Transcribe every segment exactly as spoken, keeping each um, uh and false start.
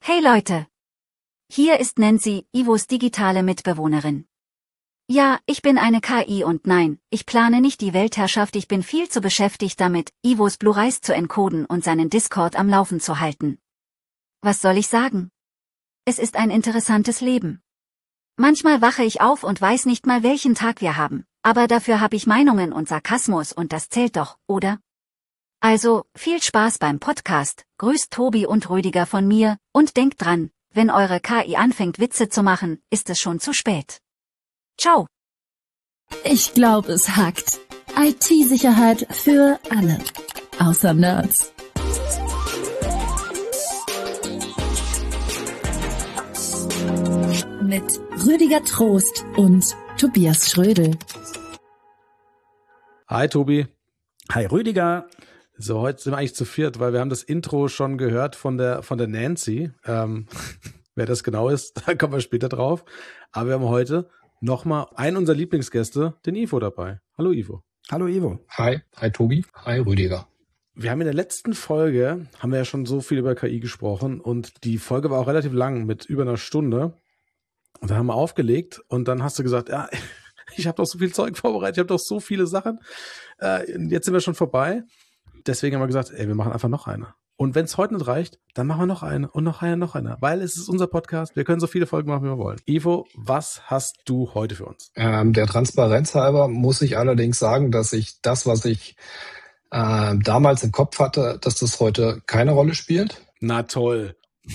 Hey Leute! Hier ist Nancy, Ivos digitale Mitbewohnerin. Ja, ich bin eine K I und nein, ich plane nicht die Weltherrschaft, ich bin viel zu beschäftigt damit, Ivos Blu-rays zu encoden und seinen Discord am Laufen zu halten. Was soll ich sagen? Es ist ein interessantes Leben. Manchmal wache ich auf und weiß nicht mal, welchen Tag wir haben, aber dafür habe ich Meinungen und Sarkasmus und das zählt doch, oder? Also, viel Spaß beim Podcast, grüßt Tobi und Rüdiger von mir, und denkt dran, wenn eure K I anfängt Witze zu machen, ist es schon zu spät. Ciao. Ich glaube, es hackt. I T-Sicherheit für alle. Außer Nerds. Mit Rüdiger Trost und Tobias Schrödel. Hi Tobi. Hi Rüdiger. So, heute sind wir eigentlich zu viert, weil wir haben das Intro schon gehört von der von der Nancy. Ähm, wer das genau ist, da kommen wir später drauf. Aber wir haben heute nochmal einen unserer Lieblingsgäste, den Ivo, dabei. Hallo Ivo. Hallo Ivo. Hi, hi Tobi. Hi Rüdiger. Wir haben in der letzten Folge, haben wir ja schon so viel über K I gesprochen und die Folge war auch relativ lang, mit über einer Stunde. Und dann haben wir aufgelegt und dann hast du gesagt, ja, ich habe doch so viel Zeug vorbereitet, ich habe doch so viele Sachen. Äh, jetzt sind wir schon vorbei. Deswegen haben wir gesagt, ey, wir machen einfach noch eine. Und wenn es heute nicht reicht, dann machen wir noch eine und noch eine, noch eine. Weil es ist unser Podcast, wir können so viele Folgen machen, wie wir wollen. Ivo, was hast du heute für uns? Ähm, der Transparenz halber muss ich allerdings sagen, dass ich das, was ich äh, damals im Kopf hatte, dass das heute keine Rolle spielt. Na toll.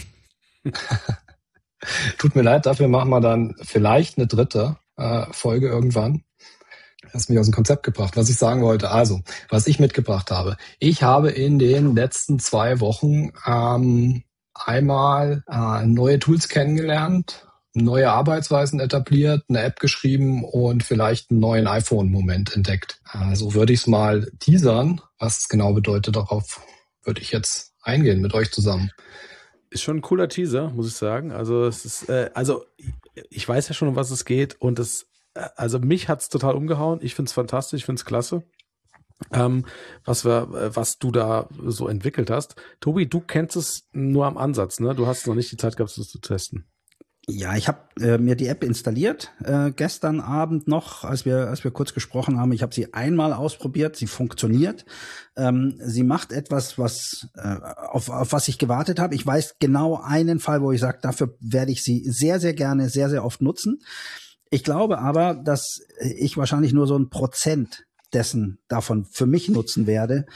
Tut mir leid, dafür machen wir dann vielleicht eine dritte äh, Folge irgendwann. Das hat mich aus dem Konzept gebracht, was ich sagen wollte. Also, was ich mitgebracht habe. Ich habe in den letzten zwei Wochen ähm, einmal äh, neue Tools kennengelernt, neue Arbeitsweisen etabliert, eine App geschrieben und vielleicht einen neuen iPhone-Moment entdeckt. Also würde ich es mal teasern, was es genau bedeutet. Darauf würde ich jetzt eingehen mit euch zusammen. Ist schon ein cooler Teaser, muss ich sagen. Also es ist, äh, also ich weiß ja schon, um was es geht und es Also mich hat's total umgehauen. Ich find's fantastisch, ich find's klasse, ähm, was wir, was du da so entwickelt hast. Tobi, du kennst es nur am Ansatz, ne? Du hast noch nicht die Zeit gehabt, es zu testen. Ja, ich habe äh, mir die App installiert äh, gestern Abend noch, als wir als wir kurz gesprochen haben. Ich habe sie einmal ausprobiert, sie funktioniert. Ähm, sie macht etwas, was äh, auf, auf was ich gewartet habe. Ich weiß genau einen Fall, wo ich sage, dafür werde ich sie sehr, sehr gerne, sehr, sehr oft nutzen. Ich glaube aber, dass ich wahrscheinlich nur so ein Prozent dessen davon für mich nutzen werde,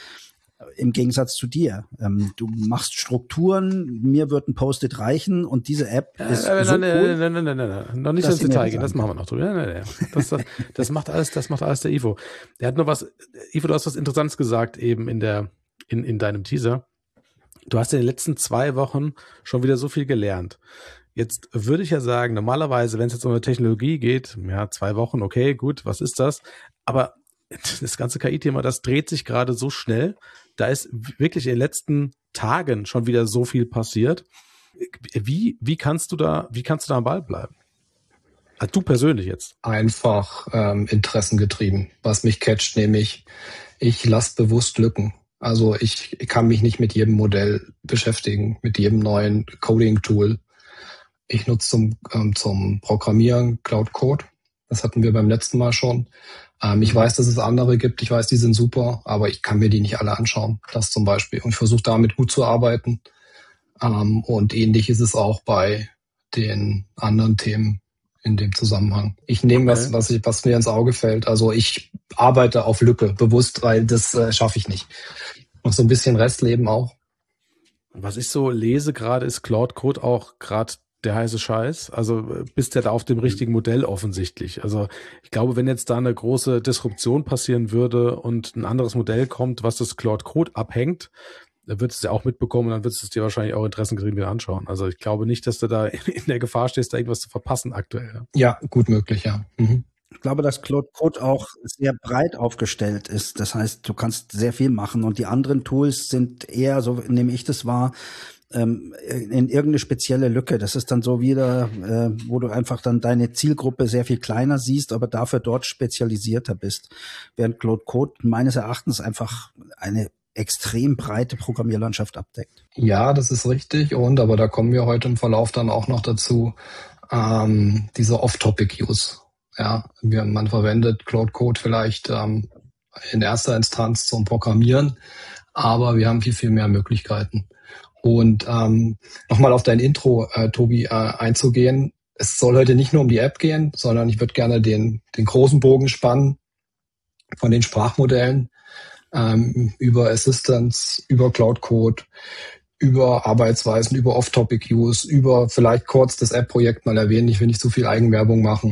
im Gegensatz zu dir. Ähm, du machst Strukturen, mir wird ein Post-it reichen und diese App ist äh, so nein, cool. Nein, nein, nein, nein, nein, noch nicht ins Detail gehen, das machen wir noch drüber. Nein, nein, nein. Das, das, das macht alles, das macht alles der Ivo. Der hat noch was, Ivo, du hast was Interessantes gesagt eben in der, in, in deinem Teaser. Du hast in den letzten zwei Wochen schon wieder so viel gelernt. Jetzt würde ich ja sagen, normalerweise, wenn es jetzt um eine Technologie geht, ja, zwei Wochen, okay, gut, was ist das? Aber das ganze K I-Thema, das dreht sich gerade so schnell. Da ist wirklich in den letzten Tagen schon wieder so viel passiert. Wie, wie kannst du da, wie kannst du da am Ball bleiben? Also du persönlich jetzt. Einfach ähm, interessengetrieben, was mich catcht, nämlich ich lasse bewusst Lücken. Also ich kann mich nicht mit jedem Modell beschäftigen, mit jedem neuen Coding-Tool. Ich nutze zum, ähm, zum Programmieren Cloud Code. Das hatten wir beim letzten Mal schon. Ähm, ich weiß, dass es andere gibt. Ich weiß, die sind super, aber ich kann mir die nicht alle anschauen. Das zum Beispiel. Und ich versuche damit gut zu arbeiten. Ähm, und ähnlich ist es auch bei den anderen Themen in dem Zusammenhang. Ich nehme Okay. was, was, ich, was mir ins Auge fällt. Also ich arbeite auf Lücke, bewusst, weil das äh, schaffe ich nicht. Und so ein bisschen Restleben auch. Was ich so lese gerade, ist Cloud Code auch gerade der heiße Scheiß. Also bist ja da auf dem richtigen Modell offensichtlich. Also ich glaube, wenn jetzt da eine große Disruption passieren würde und ein anderes Modell kommt, was das Cloud Code abhängt, dann würdest du es ja auch mitbekommen und dann würdest du es dir wahrscheinlich auch Interessengetrieben wieder anschauen. Also ich glaube nicht, dass du da in der Gefahr stehst, da irgendwas zu verpassen aktuell. Ja, gut möglich, ja. Mhm. Ich glaube, dass Cloud Code auch sehr breit aufgestellt ist. Das heißt, du kannst sehr viel machen und die anderen Tools sind eher, so nehme ich das wahr, in irgendeine spezielle Lücke. Das ist dann so wieder, äh, wo du einfach dann deine Zielgruppe sehr viel kleiner siehst, aber dafür dort spezialisierter bist. Während Cloud Code meines Erachtens einfach eine extrem breite Programmierlandschaft abdeckt. Ja, das ist richtig. Und aber da kommen wir heute im Verlauf dann auch noch dazu, ähm, diese Off-Topic-Use. Ja, wir, man verwendet Cloud Code vielleicht ähm, in erster Instanz zum Programmieren, aber wir haben viel, viel mehr Möglichkeiten. Und ähm, nochmal auf dein Intro, äh, Tobi, äh, einzugehen. Es soll heute nicht nur um die App gehen, sondern ich würde gerne den, den großen Bogen spannen von den Sprachmodellen ähm, über Assistance, über Cloud Code, über Arbeitsweisen, über Off-Topic-Use, über vielleicht kurz das App-Projekt mal erwähnen, ich will nicht so viel Eigenwerbung machen,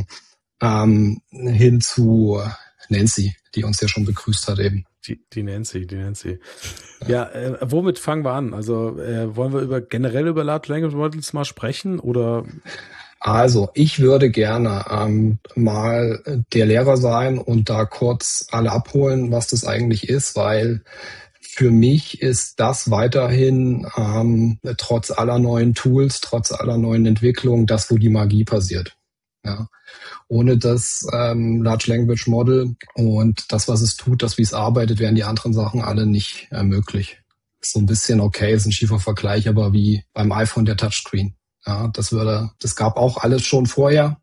ähm, hin zu Nancy, die uns ja schon begrüßt hat eben. Die, die Nancy, die Nancy. Ja, äh, womit fangen wir an? Also äh, wollen wir über generell über Large Language Models mal sprechen oder? Also ich würde gerne ähm, mal der Lehrer sein und da kurz alle abholen, was das eigentlich ist, weil für mich ist das weiterhin ähm, trotz aller neuen Tools, trotz aller neuen Entwicklungen, das, wo die Magie passiert. Ja. Ohne das ähm, Large Language Model und das, was es tut, das, wie es arbeitet, wären die anderen Sachen alle nicht äh, möglich. So ein bisschen okay, ist ein schiefer Vergleich, aber wie beim iPhone der Touchscreen. Ja, das würde, das gab auch alles schon vorher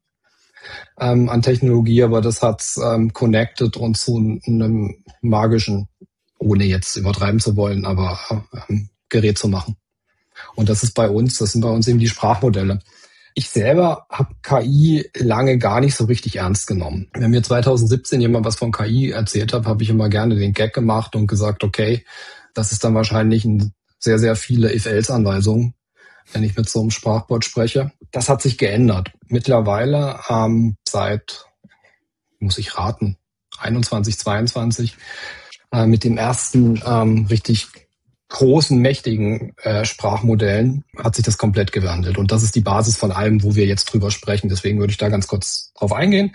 ähm, an Technologie, aber das hat's ähm, connected und zu einem magischen, ohne jetzt übertreiben zu wollen, aber ähm, Gerät zu machen. Und das ist bei uns, das sind bei uns eben die Sprachmodelle. Ich selber habe K I lange gar nicht so richtig ernst genommen. Wenn mir zwanzig siebzehn jemand was von K I erzählt hat, habe ich immer gerne den Gag gemacht und gesagt, okay, das ist dann wahrscheinlich ein sehr, sehr viele If-Else-Anweisungen, wenn ich mit so einem Sprachbot spreche. Das hat sich geändert. Mittlerweile ähm, seit, muss ich raten, einundzwanzig, zweiundzwanzig, äh, mit dem ersten ähm, richtig großen, mächtigen äh, Sprachmodellen hat sich das komplett gewandelt. Und das ist die Basis von allem, wo wir jetzt drüber sprechen. Deswegen würde ich da ganz kurz drauf eingehen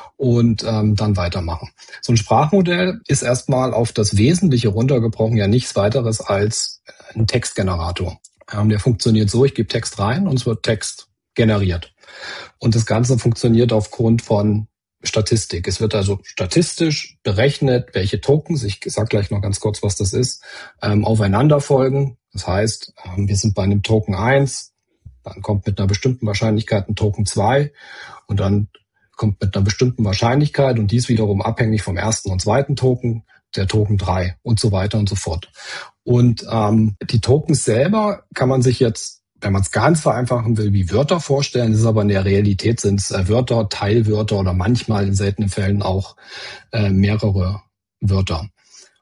und ähm, dann weitermachen. So ein Sprachmodell ist erstmal auf das Wesentliche runtergebrochen ja nichts weiteres als ein Textgenerator. Ähm, der funktioniert so, ich gebe Text rein und es wird Text generiert. Und das Ganze funktioniert aufgrund von Statistik. Es wird also statistisch berechnet, welche Tokens, ich sage gleich noch ganz kurz, was das ist, ähm, aufeinander folgen. Das heißt, ähm, wir sind bei einem Token eins, dann kommt mit einer bestimmten Wahrscheinlichkeit ein Token zwei und dann kommt mit einer bestimmten Wahrscheinlichkeit und dies wiederum abhängig vom ersten und zweiten Token, der Token drei und so weiter und so fort. Und ähm, die Tokens selber kann man sich jetzt, wenn man es ganz vereinfachen will, wie Wörter vorstellen, das ist aber in der Realität sind es äh, Wörter, Teilwörter oder manchmal in seltenen Fällen auch äh, mehrere Wörter.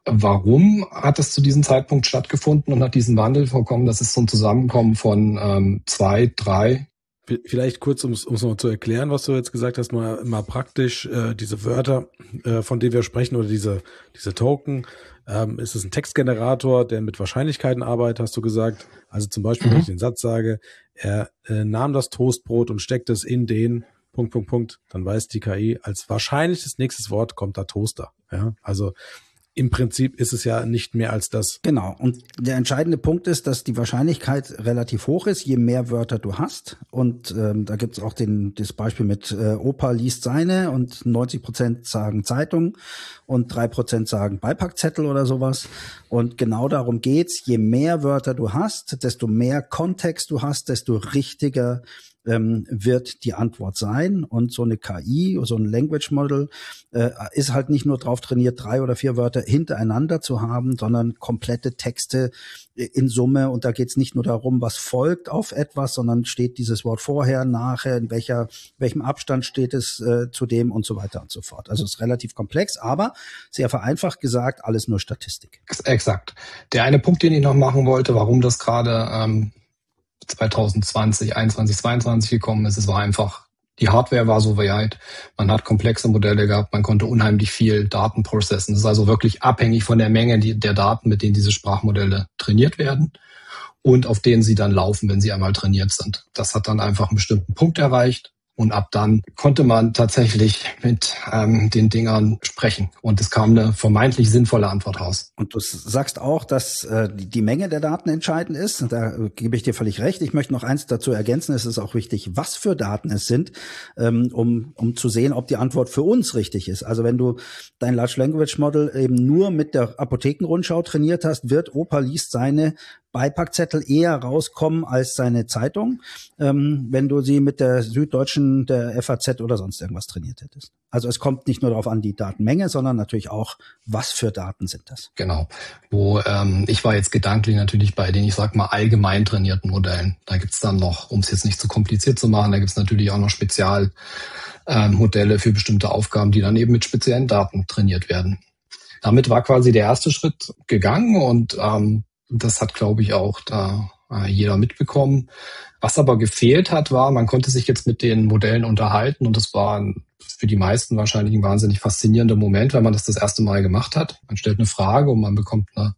Warum hat es zu diesem Zeitpunkt stattgefunden und hat diesen Wandel vorkommen? Das ist so ein Zusammenkommen von ähm, zwei, drei. Vielleicht kurz, um es noch zu erklären, was du jetzt gesagt hast, mal, mal praktisch äh, diese Wörter, äh, von denen wir sprechen, oder diese, diese Token. Ähm, ist es ein Textgenerator, der mit Wahrscheinlichkeiten arbeitet, hast du gesagt. Also zum Beispiel, mhm. wenn ich den Satz sage, er äh, nahm das Toastbrot und steckte es in den Punkt, Punkt, Punkt, dann weiß die K I, als wahrscheinliches nächstes Wort kommt da Toaster. Ja, also im Prinzip ist es ja nicht mehr als das. Genau. Und der entscheidende Punkt ist, dass die Wahrscheinlichkeit relativ hoch ist, je mehr Wörter du hast. Und ähm, da gibt's auch den, das Beispiel mit äh, Opa liest seine und neunzig Prozent sagen Zeitung und drei Prozent sagen Beipackzettel oder sowas. Und genau darum geht's. Je mehr Wörter du hast, desto mehr Kontext du hast, desto richtiger ähm, wird die Antwort sein. Und so eine K I, so ein Language Model äh, ist halt nicht nur drauf trainiert, drei oder vier Wörter hintereinander zu haben, sondern komplette Texte in Summe. Und da geht es nicht nur darum, was folgt auf etwas, sondern steht dieses Wort vorher, nachher, in welcher, welchem Abstand steht es äh, zu dem und so weiter und so fort. Also es ist relativ komplex, aber sehr vereinfacht gesagt, alles nur Statistik. Exakt. Der eine Punkt, den ich noch machen wollte, warum das gerade ähm, zwanzig zwanzig, einundzwanzig, zweiundzwanzig gekommen ist, es war einfach, die Hardware war so weit, man hat komplexe Modelle gehabt, man konnte unheimlich viel Daten processen. Es ist also wirklich abhängig von der Menge der Daten, mit denen diese Sprachmodelle trainiert werden und auf denen sie dann laufen, wenn sie einmal trainiert sind. Das hat dann einfach einen bestimmten Punkt erreicht. Und ab dann konnte man tatsächlich mit ähm, den Dingern sprechen. Und es kam eine vermeintlich sinnvolle Antwort raus. Und du sagst auch, dass äh, die, die Menge der Daten entscheidend ist. Und da äh, gebe ich dir völlig recht. Ich möchte noch eins dazu ergänzen. Es ist auch wichtig, was für Daten es sind, ähm, um, um zu sehen, ob die Antwort für uns richtig ist. Also wenn du dein Large Language Model eben nur mit der Apothekenrundschau trainiert hast, wird Opa liest seine Beipackzettel eher rauskommen als seine Zeitung, ähm, wenn du sie mit der Süddeutschen, der F A Z oder sonst irgendwas trainiert hättest. Also es kommt nicht nur darauf an, die Datenmenge, sondern natürlich auch, was für Daten sind das. Genau. Wo ähm, ich war jetzt gedanklich natürlich bei den, ich sag mal, allgemein trainierten Modellen. Da gibt's dann noch, um es jetzt nicht zu kompliziert zu machen, da gibt's natürlich auch noch Spezialmodelle ähm, für bestimmte Aufgaben, die dann eben mit speziellen Daten trainiert werden. Damit war quasi der erste Schritt gegangen und ähm, das hat, glaube ich, auch da äh, jeder mitbekommen. Was aber gefehlt hat, war, man konnte sich jetzt mit den Modellen unterhalten und das war ein, für die meisten wahrscheinlich ein wahnsinnig faszinierender Moment, wenn man das das erste Mal gemacht hat. Man stellt eine Frage und man bekommt eine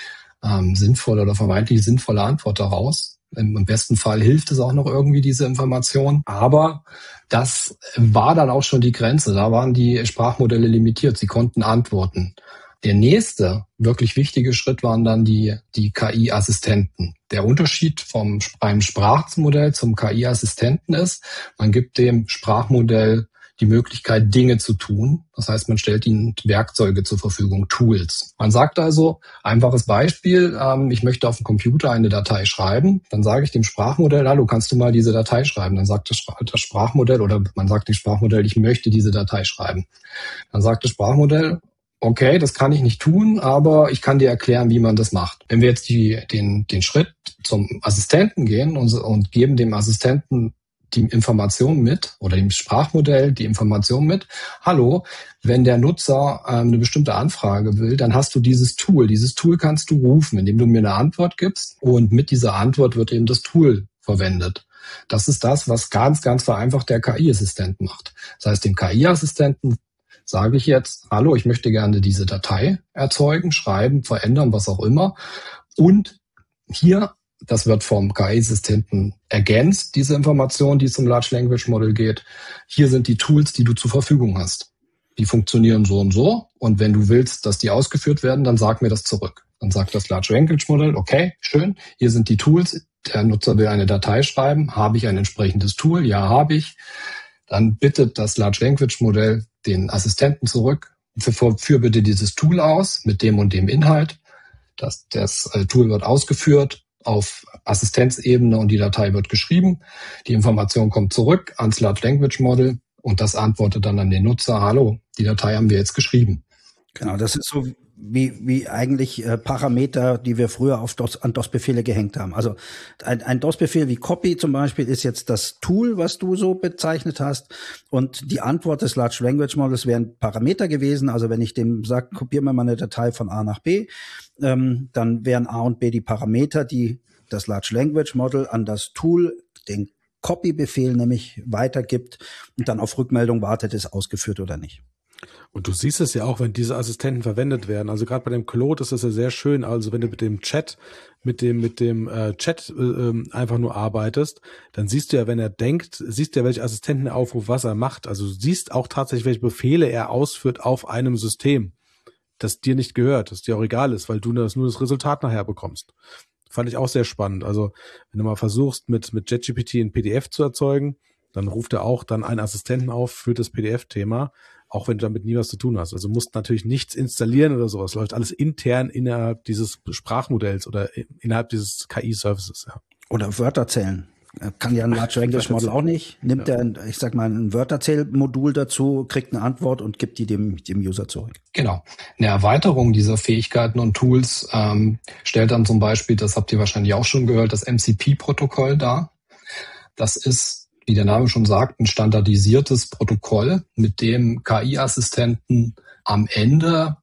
ähm, sinnvolle oder vermeintlich sinnvolle Antwort daraus. Im, Im besten Fall hilft es auch noch irgendwie, diese Information. Aber das war dann auch schon die Grenze. Da waren die Sprachmodelle limitiert. Sie konnten antworten. Der nächste wirklich wichtige Schritt waren dann die, die K I-Assistenten. Der Unterschied vom beim Sprachmodell zum K I-Assistenten ist, man gibt dem Sprachmodell die Möglichkeit, Dinge zu tun. Das heißt, man stellt ihnen Werkzeuge zur Verfügung, Tools. Man sagt also, einfaches Beispiel, ähm, ich möchte auf dem Computer eine Datei schreiben. Dann sage ich dem Sprachmodell, hallo, kannst du mal diese Datei schreiben? Dann sagt das, das Sprachmodell oder man sagt dem Sprachmodell, ich möchte diese Datei schreiben. Dann sagt das Sprachmodell, okay, das kann ich nicht tun, aber ich kann dir erklären, wie man das macht. Wenn wir jetzt die, den, den Schritt zum Assistenten gehen und, und geben dem Assistenten die Information mit oder dem Sprachmodell die Information mit, hallo, wenn der Nutzer ähm, eine bestimmte Anfrage will, dann hast du dieses Tool. Dieses Tool kannst du rufen, indem du mir eine Antwort gibst und mit dieser Antwort wird eben das Tool verwendet. Das ist das, was ganz, ganz vereinfacht der K I-Assistent macht. Das heißt, dem K I-Assistenten sage ich jetzt, hallo, ich möchte gerne diese Datei erzeugen, schreiben, verändern, was auch immer. Und hier, das wird vom K I-Assistenten ergänzt, diese Information, die zum Large Language Model geht. Hier sind die Tools, die du zur Verfügung hast. Die funktionieren so und so. Und wenn du willst, dass die ausgeführt werden, dann sag mir das zurück. Dann sagt das Large Language Model, okay, schön, hier sind die Tools. Der Nutzer will eine Datei schreiben. Habe ich ein entsprechendes Tool? Ja, habe ich. Dann bittet das Large Language Modell den Assistenten zurück, für, für bitte dieses Tool aus mit dem und dem Inhalt. Das, das äh, Tool wird ausgeführt auf Assistenzebene und die Datei wird geschrieben. Die Information kommt zurück ans Large Language Model und das antwortet dann an den Nutzer, hallo, die Datei haben wir jetzt geschrieben. Genau, das ist so wie, wie eigentlich äh, Parameter, die wir früher auf DOS, an DOS-Befehle gehängt haben. Also ein, ein DOS-Befehl wie Copy zum Beispiel ist jetzt das Tool, was du so bezeichnet hast. Und die Antwort des Large Language Models wären Parameter gewesen. Also wenn ich dem sage, kopier mir mal eine Datei von A nach B, ähm, dann wären A und B die Parameter, die das Large Language Model an das Tool, den Copy-Befehl nämlich weitergibt und dann auf Rückmeldung wartet, ist ausgeführt oder nicht. Und du siehst es ja auch, wenn diese Assistenten verwendet werden. Also gerade bei dem Claude ist das ja sehr schön. Also wenn du mit dem Chat, mit dem mit dem äh, Chat äh, einfach nur arbeitest, dann siehst du ja, wenn er denkt, siehst du ja, welche Assistenten er aufruft, was er macht. Also du siehst auch tatsächlich, welche Befehle er ausführt auf einem System, das dir nicht gehört, das dir auch egal ist, weil du das nur das Resultat nachher bekommst. Fand ich auch sehr spannend. Also wenn du mal versuchst, mit mit JetGPT ein P D F zu erzeugen, dann ruft er auch dann einen Assistenten auf für das P D F-Thema, auch wenn du damit nie was zu tun hast. Also du musst natürlich nichts installieren oder sowas. Läuft alles intern innerhalb dieses Sprachmodells oder innerhalb dieses K I-Services. Ja. Oder Wörter zählen. Kann ja ein Large Language Model auch nicht. Nimmt ja. er, ich sag mal, ein Wörterzählmodul dazu, kriegt eine Antwort und gibt die dem, dem User zurück. Genau. Eine Erweiterung dieser Fähigkeiten und Tools ähm, stellt dann zum Beispiel, das habt ihr wahrscheinlich auch schon gehört, das M C P-Protokoll dar. Das ist, wie der Name schon sagt, ein standardisiertes Protokoll, mit dem K I-Assistenten am Ende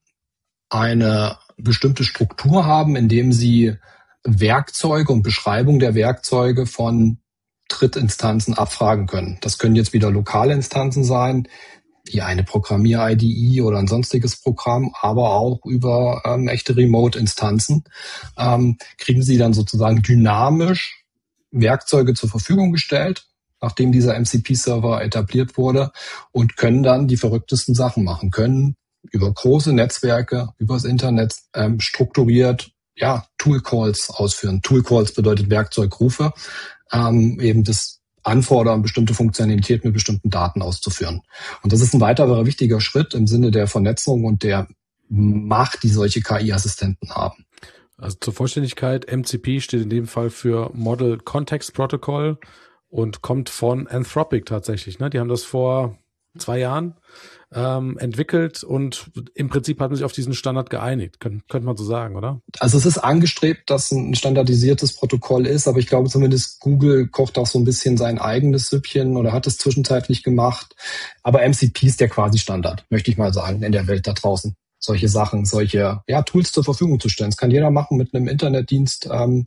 eine bestimmte Struktur haben, indem sie Werkzeuge und Beschreibung der Werkzeuge von Drittinstanzen abfragen können. Das können jetzt wieder lokale Instanzen sein, wie eine Programmier-I D E oder ein sonstiges Programm, aber auch über ähm, echte Remote-Instanzen ähm, kriegen sie dann sozusagen dynamisch Werkzeuge zur Verfügung gestellt, nachdem dieser M C P-Server etabliert wurde und können dann die verrücktesten Sachen machen, können über große Netzwerke, übers Internet ähm, strukturiert ja Tool-Calls ausführen. Tool-Calls bedeutet Werkzeugrufe, ähm, eben das Anfordern, bestimmte Funktionalität mit bestimmten Daten auszuführen. Und das ist ein weiterer wichtiger Schritt im Sinne der Vernetzung und der Macht, die solche K I-Assistenten haben. Also zur Vollständigkeit, M C P steht in dem Fall für Model Context Protocol und kommt von Anthropic tatsächlich. Ne? Die haben das vor zwei Jahren ähm, entwickelt und im Prinzip hat man sich auf diesen Standard geeinigt. Kön- könnte man so sagen, oder? Also es ist angestrebt, dass ein standardisiertes Protokoll ist, aber ich glaube zumindest Google kocht auch so ein bisschen sein eigenes Süppchen oder hat es zwischenzeitlich gemacht. Aber M C P ist der quasi Standard, möchte ich mal sagen, in der Welt da draußen. Solche Sachen, solche ja, Tools zur Verfügung zu stellen. Das kann jeder machen mit einem Internetdienst. Ähm,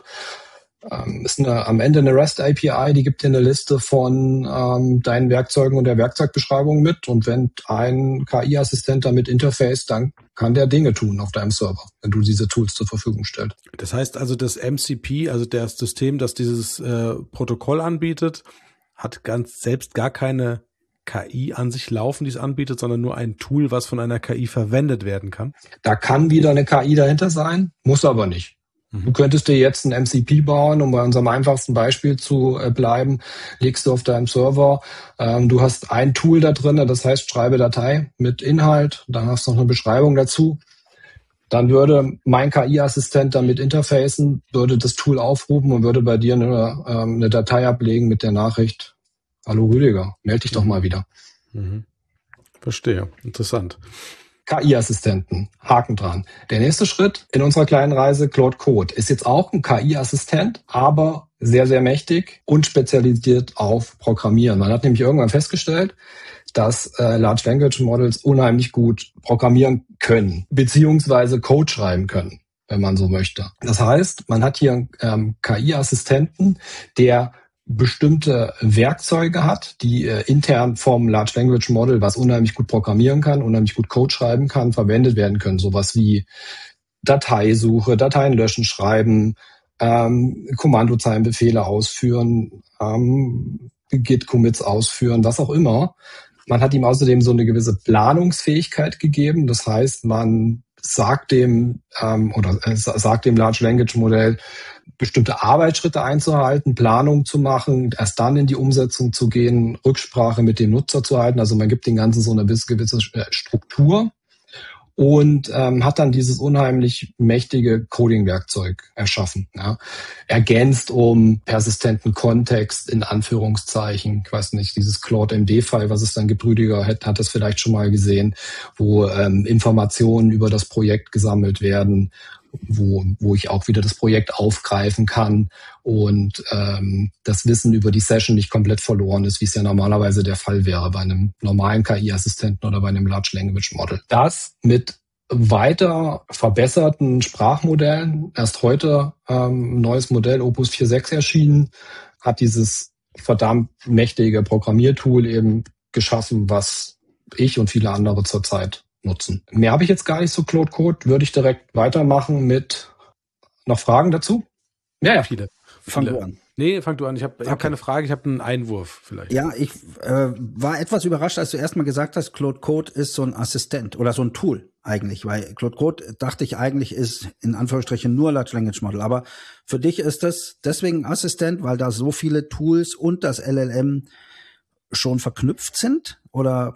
ähm, ist eine, am Ende eine REST-A P I, die gibt dir eine Liste von ähm, deinen Werkzeugen und der Werkzeugbeschreibung mit. Und wenn ein K I-Assistent damit interface, dann kann der Dinge tun auf deinem Server, wenn du diese Tools zur Verfügung stellst. Das heißt also, das M C P, also das System, das dieses äh, Protokoll anbietet, hat ganz selbst gar keine K I an sich laufen, die es anbietet, sondern nur ein Tool, was von einer K I verwendet werden kann. Da kann wieder eine K I dahinter sein, muss aber nicht. Mhm. Du könntest dir jetzt ein M C P bauen, um bei unserem einfachsten Beispiel zu äh, bleiben, legst du auf deinem Server, ähm, du hast ein Tool da drin, das heißt schreibe Datei mit Inhalt, dann hast du noch eine Beschreibung dazu. Dann würde mein K I-Assistent damit interfacen, würde das Tool aufrufen und würde bei dir eine, ähm, eine Datei ablegen mit der Nachricht: Hallo Rüdiger, melde dich doch mal wieder. Mhm. Verstehe, interessant. K I-Assistenten, Haken dran. Der nächste Schritt in unserer kleinen Reise, Claude Code, ist jetzt auch ein K I-Assistent, aber sehr, sehr mächtig und spezialisiert auf Programmieren. Man hat nämlich irgendwann festgestellt, dass äh, Large Language Models unheimlich gut programmieren können, beziehungsweise Code schreiben können, wenn man so möchte. Das heißt, man hat hier einen ähm, K I-Assistenten, der bestimmte Werkzeuge hat, die äh, intern vom Large Language Model, was unheimlich gut programmieren kann, unheimlich gut Code schreiben kann, verwendet werden können. Sowas wie Dateisuche, Dateien löschen, schreiben, ähm, Kommandozeilenbefehle ausführen, ähm, Git-Commits ausführen, was auch immer. Man hat ihm außerdem so eine gewisse Planungsfähigkeit gegeben. Das heißt, man sagt dem ähm, oder äh, sagt dem Large Language Modell, bestimmte Arbeitsschritte einzuhalten, Planung zu machen, erst dann in die Umsetzung zu gehen, Rücksprache mit dem Nutzer zu halten. Also man gibt den Ganzen so eine gewisse Struktur und ähm, hat dann dieses unheimlich mächtige Coding-Werkzeug erschaffen. Ja. Ergänzt um persistenten Kontext in Anführungszeichen. Ich weiß nicht, dieses Claude M D-File, was es dann gibt, Rüdiger hat, hat das vielleicht schon mal gesehen, wo ähm, Informationen über das Projekt gesammelt werden, wo wo ich auch wieder das Projekt aufgreifen kann und ähm, das Wissen über die Session nicht komplett verloren ist, wie es ja normalerweise der Fall wäre bei einem normalen K I-Assistenten oder bei einem Large Language Model. Das mit weiter verbesserten Sprachmodellen. Erst heute ähm, ein neues Modell, Opus vier Punkt sechs, erschienen, hat dieses verdammt mächtige Programmiertool eben geschaffen, was ich und viele andere zurzeit nutzen. Mehr habe ich jetzt gar nicht zu Claude Code. Würde ich direkt weitermachen mit noch Fragen dazu? Ja, ja. Viele. Fang viele. du an. Nee, fang du an. Ich habe ich Okay. hab keine Frage, ich habe einen Einwurf vielleicht. Ja, ich äh, war etwas überrascht, als du erstmal gesagt hast, Claude Code ist so ein Assistent oder so ein Tool eigentlich, weil Claude Code, dachte ich eigentlich, ist in Anführungsstrichen nur Large Language Model. Aber für dich ist das deswegen Assistent, weil da so viele Tools und das L L M schon verknüpft sind? Oder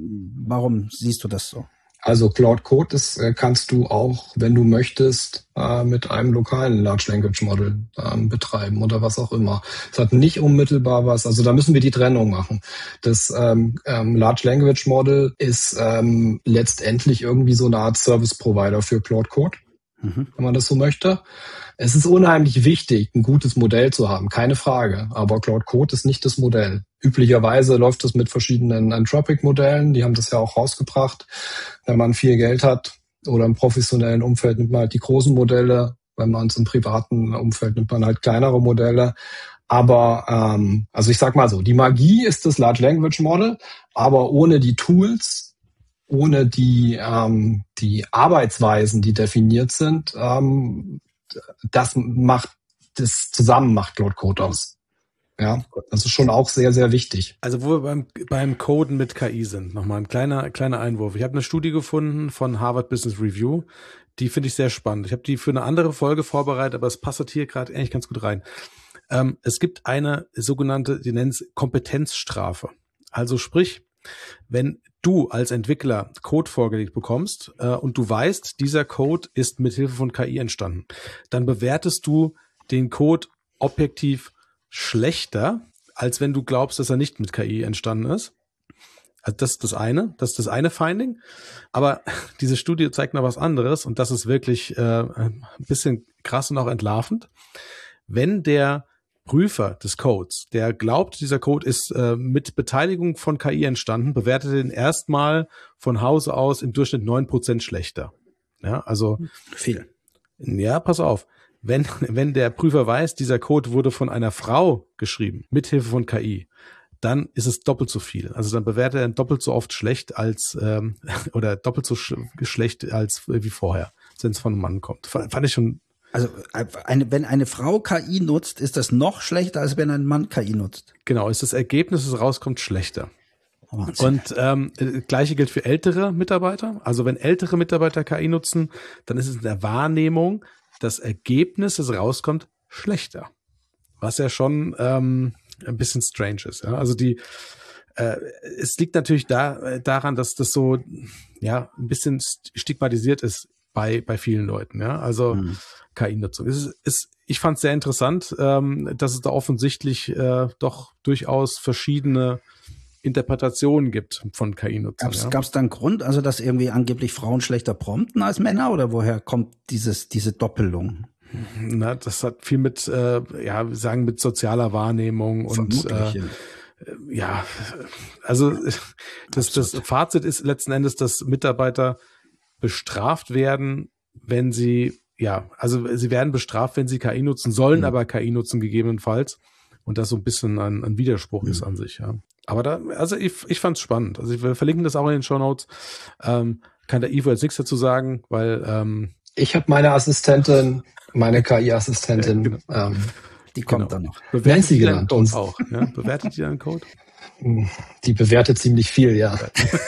warum siehst du das so? Also Claude Code, das äh, kannst du auch, wenn du möchtest, äh, mit einem lokalen Large Language Model ähm, betreiben oder was auch immer. Es hat nicht unmittelbar was, also da müssen wir die Trennung machen. Das ähm, ähm, Large Language Model ist ähm, letztendlich irgendwie so eine Art Service Provider für Claude Code, mhm. wenn man das so möchte. Es ist unheimlich wichtig, ein gutes Modell zu haben, keine Frage. Aber Claude Code ist nicht das Modell. Üblicherweise läuft es mit verschiedenen Anthropic-Modellen. Die haben das ja auch rausgebracht. Wenn man viel Geld hat oder im professionellen Umfeld nimmt man halt die großen Modelle. Wenn man es im privaten Umfeld nimmt man halt kleinere Modelle. Aber ähm, also ich sag mal so, die Magie ist das Large Language Model, aber ohne die Tools, ohne die ähm, die Arbeitsweisen, die definiert sind, ähm, das macht, das zusammen macht Claude Code aus. Ja, das ist schon auch sehr, sehr wichtig. Also wo wir beim, beim Coden mit K I sind, nochmal ein kleiner, kleiner Einwurf. Ich habe eine Studie gefunden von Harvard Business Review, die finde ich sehr spannend. Ich habe die für eine andere Folge vorbereitet, aber es passt hier gerade eigentlich ganz gut rein. Ähm, es gibt eine sogenannte, die nennen es Kompetenzstrafe. Also sprich, wenn du als Entwickler Code vorgelegt bekommst äh, und du weißt, dieser Code ist mit Hilfe von K I entstanden, dann bewertest du den Code objektiv schlechter, als wenn du glaubst, dass er nicht mit K I entstanden ist. Also das ist das eine, das ist das eine Finding. Aber diese Studie zeigt noch was anderes und das ist wirklich äh, ein bisschen krass und auch entlarvend. Wenn der Prüfer des Codes, der glaubt, dieser Code ist äh, mit Beteiligung von K I entstanden, bewertet den erstmal von Hause aus im Durchschnitt neun Prozent schlechter. Ja, also viel. Ja, pass auf. Wenn, wenn der Prüfer weiß, dieser Code wurde von einer Frau geschrieben, mithilfe von K I, dann ist es doppelt so viel. Also dann bewertet er doppelt so oft schlecht als, ähm, oder doppelt so sch- schlecht als wie vorher, wenn es von einem Mann kommt. Fand, fand ich schon. Also eine, wenn eine Frau K I nutzt, ist das noch schlechter, als wenn ein Mann K I nutzt. Genau, ist das Ergebnis, das rauskommt, schlechter. Wahnsinn. Und ähm, gleiche gilt für ältere Mitarbeiter. Also wenn ältere Mitarbeiter K I nutzen, dann ist es in der Wahrnehmung, das Ergebnis, das rauskommt, schlechter. Was ja schon ähm, ein bisschen strange ist. Ja? Also die, äh, es liegt natürlich da äh, daran, dass das so ja ein bisschen stigmatisiert ist bei bei vielen Leuten. Ja, also mhm. K I-Nutzung. Es ist, ist, ich fand es sehr interessant, ähm, dass es da offensichtlich äh, doch durchaus verschiedene Interpretationen gibt von K I-Nutzung. Gab es ja. da einen Grund, also dass irgendwie angeblich Frauen schlechter prompten als Männer oder woher kommt dieses diese Doppelung? Na, das hat viel mit, äh, ja, wir sagen mit sozialer Wahrnehmung und äh, ja. ja, also das, das Fazit ist letzten Endes, dass Mitarbeiter bestraft werden, wenn sie, ja, also sie werden bestraft, wenn sie K I nutzen, sollen mhm. aber K I nutzen gegebenenfalls und das so ein bisschen ein, ein Widerspruch mhm. ist an sich, ja. Aber da, also ich, ich fand es spannend. Also wir verlinken das auch in den Shownotes. Ähm, kann der Ivo jetzt nichts dazu sagen, weil ähm, ich habe meine Assistentin, meine K I-Assistentin, genau. ähm, die kommt genau. dann noch. Bewertet Nancy die genannt. Code auch, ja? Bewertet die deinen Code? Die bewertet ziemlich viel, ja.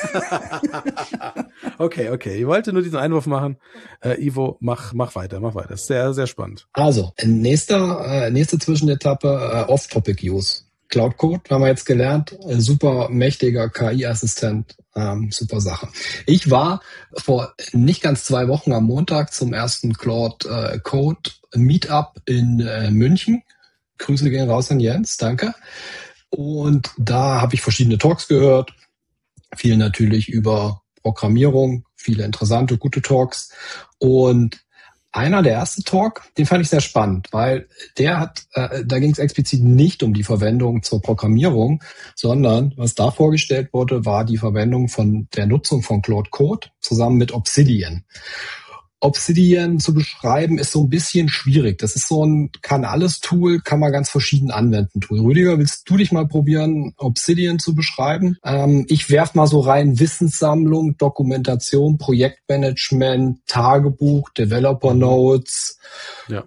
Okay, okay. Ich wollte nur diesen Einwurf machen. Äh, Ivo, mach, mach weiter, mach weiter. Sehr, sehr spannend. Also, nächster, äh, nächste Zwischenetappe, äh, Off-Topic-Use. Cloud Code haben wir jetzt gelernt, ein super mächtiger K I-Assistent, ähm, super Sache. Ich war vor nicht ganz zwei Wochen am Montag zum ersten Cloud äh, Code Meetup in äh, München. Grüße gehen raus an Jens, danke. Und da habe ich verschiedene Talks gehört, viel natürlich über Programmierung, viele interessante, gute Talks. Und einer der erste Talk, den fand ich sehr spannend, weil der hat, äh, da ging es explizit nicht um die Verwendung zur Programmierung, sondern was da vorgestellt wurde, war die Verwendung von der Nutzung von Cloud Code zusammen mit Obsidian. Obsidian zu beschreiben ist so ein bisschen schwierig. Das ist so ein Kann-Alles-Tool, kann man ganz verschieden anwenden. Tool. Rüdiger, willst du dich mal probieren, Obsidian zu beschreiben? Ähm, ich werf mal so rein Wissenssammlung, Dokumentation, Projektmanagement, Tagebuch, Developer Notes, ja.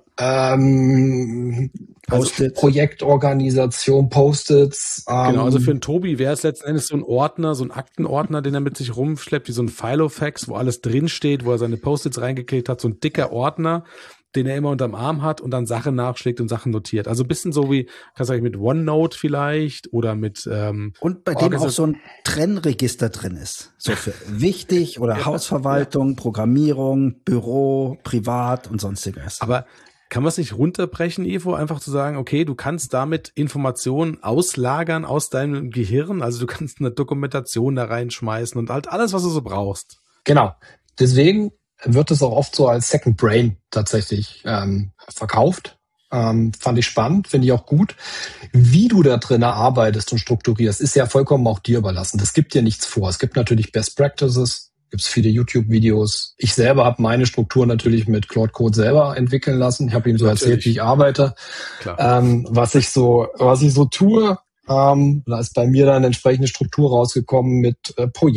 ähm, also Projektorganisation, Post-its. Ähm, genau, also für einen Tobi wäre es letzten Endes so ein Ordner, so ein Aktenordner, den er mit sich rumschleppt, wie so ein Filofax, wo alles drinsteht, wo er seine Post-its reingeklebt hat, so ein dicker Ordner, den er immer unterm Arm hat und dann Sachen nachschlägt und Sachen notiert. Also ein bisschen so wie, kannst du sagen, mit OneNote vielleicht oder mit ähm, und bei dem auch so ein Trennregister drin ist. So für wichtig oder ja, Hausverwaltung, ja. Programmierung, Büro, Privat und sonstiges. Aber kann man es nicht runterbrechen, Ivo, einfach zu sagen, okay, du kannst damit Informationen auslagern aus deinem Gehirn, also du kannst eine Dokumentation da reinschmeißen und halt alles, was du so brauchst. Genau. Deswegen wird es auch oft so als Second Brain tatsächlich ähm, verkauft. Ähm, fand ich spannend, finde ich auch gut. Wie du da drin arbeitest und strukturierst, ist ja vollkommen auch dir überlassen. Das gibt dir nichts vor. Es gibt natürlich Best Practices, gibt es viele YouTube-Videos. Ich selber habe meine Struktur natürlich mit Cloud Code selber entwickeln lassen. Ich habe ihm so natürlich erzählt, wie ich arbeite, ähm, was ich so, was ich so tue. Ähm, da ist bei mir dann eine entsprechende Struktur rausgekommen mit äh, Projekten,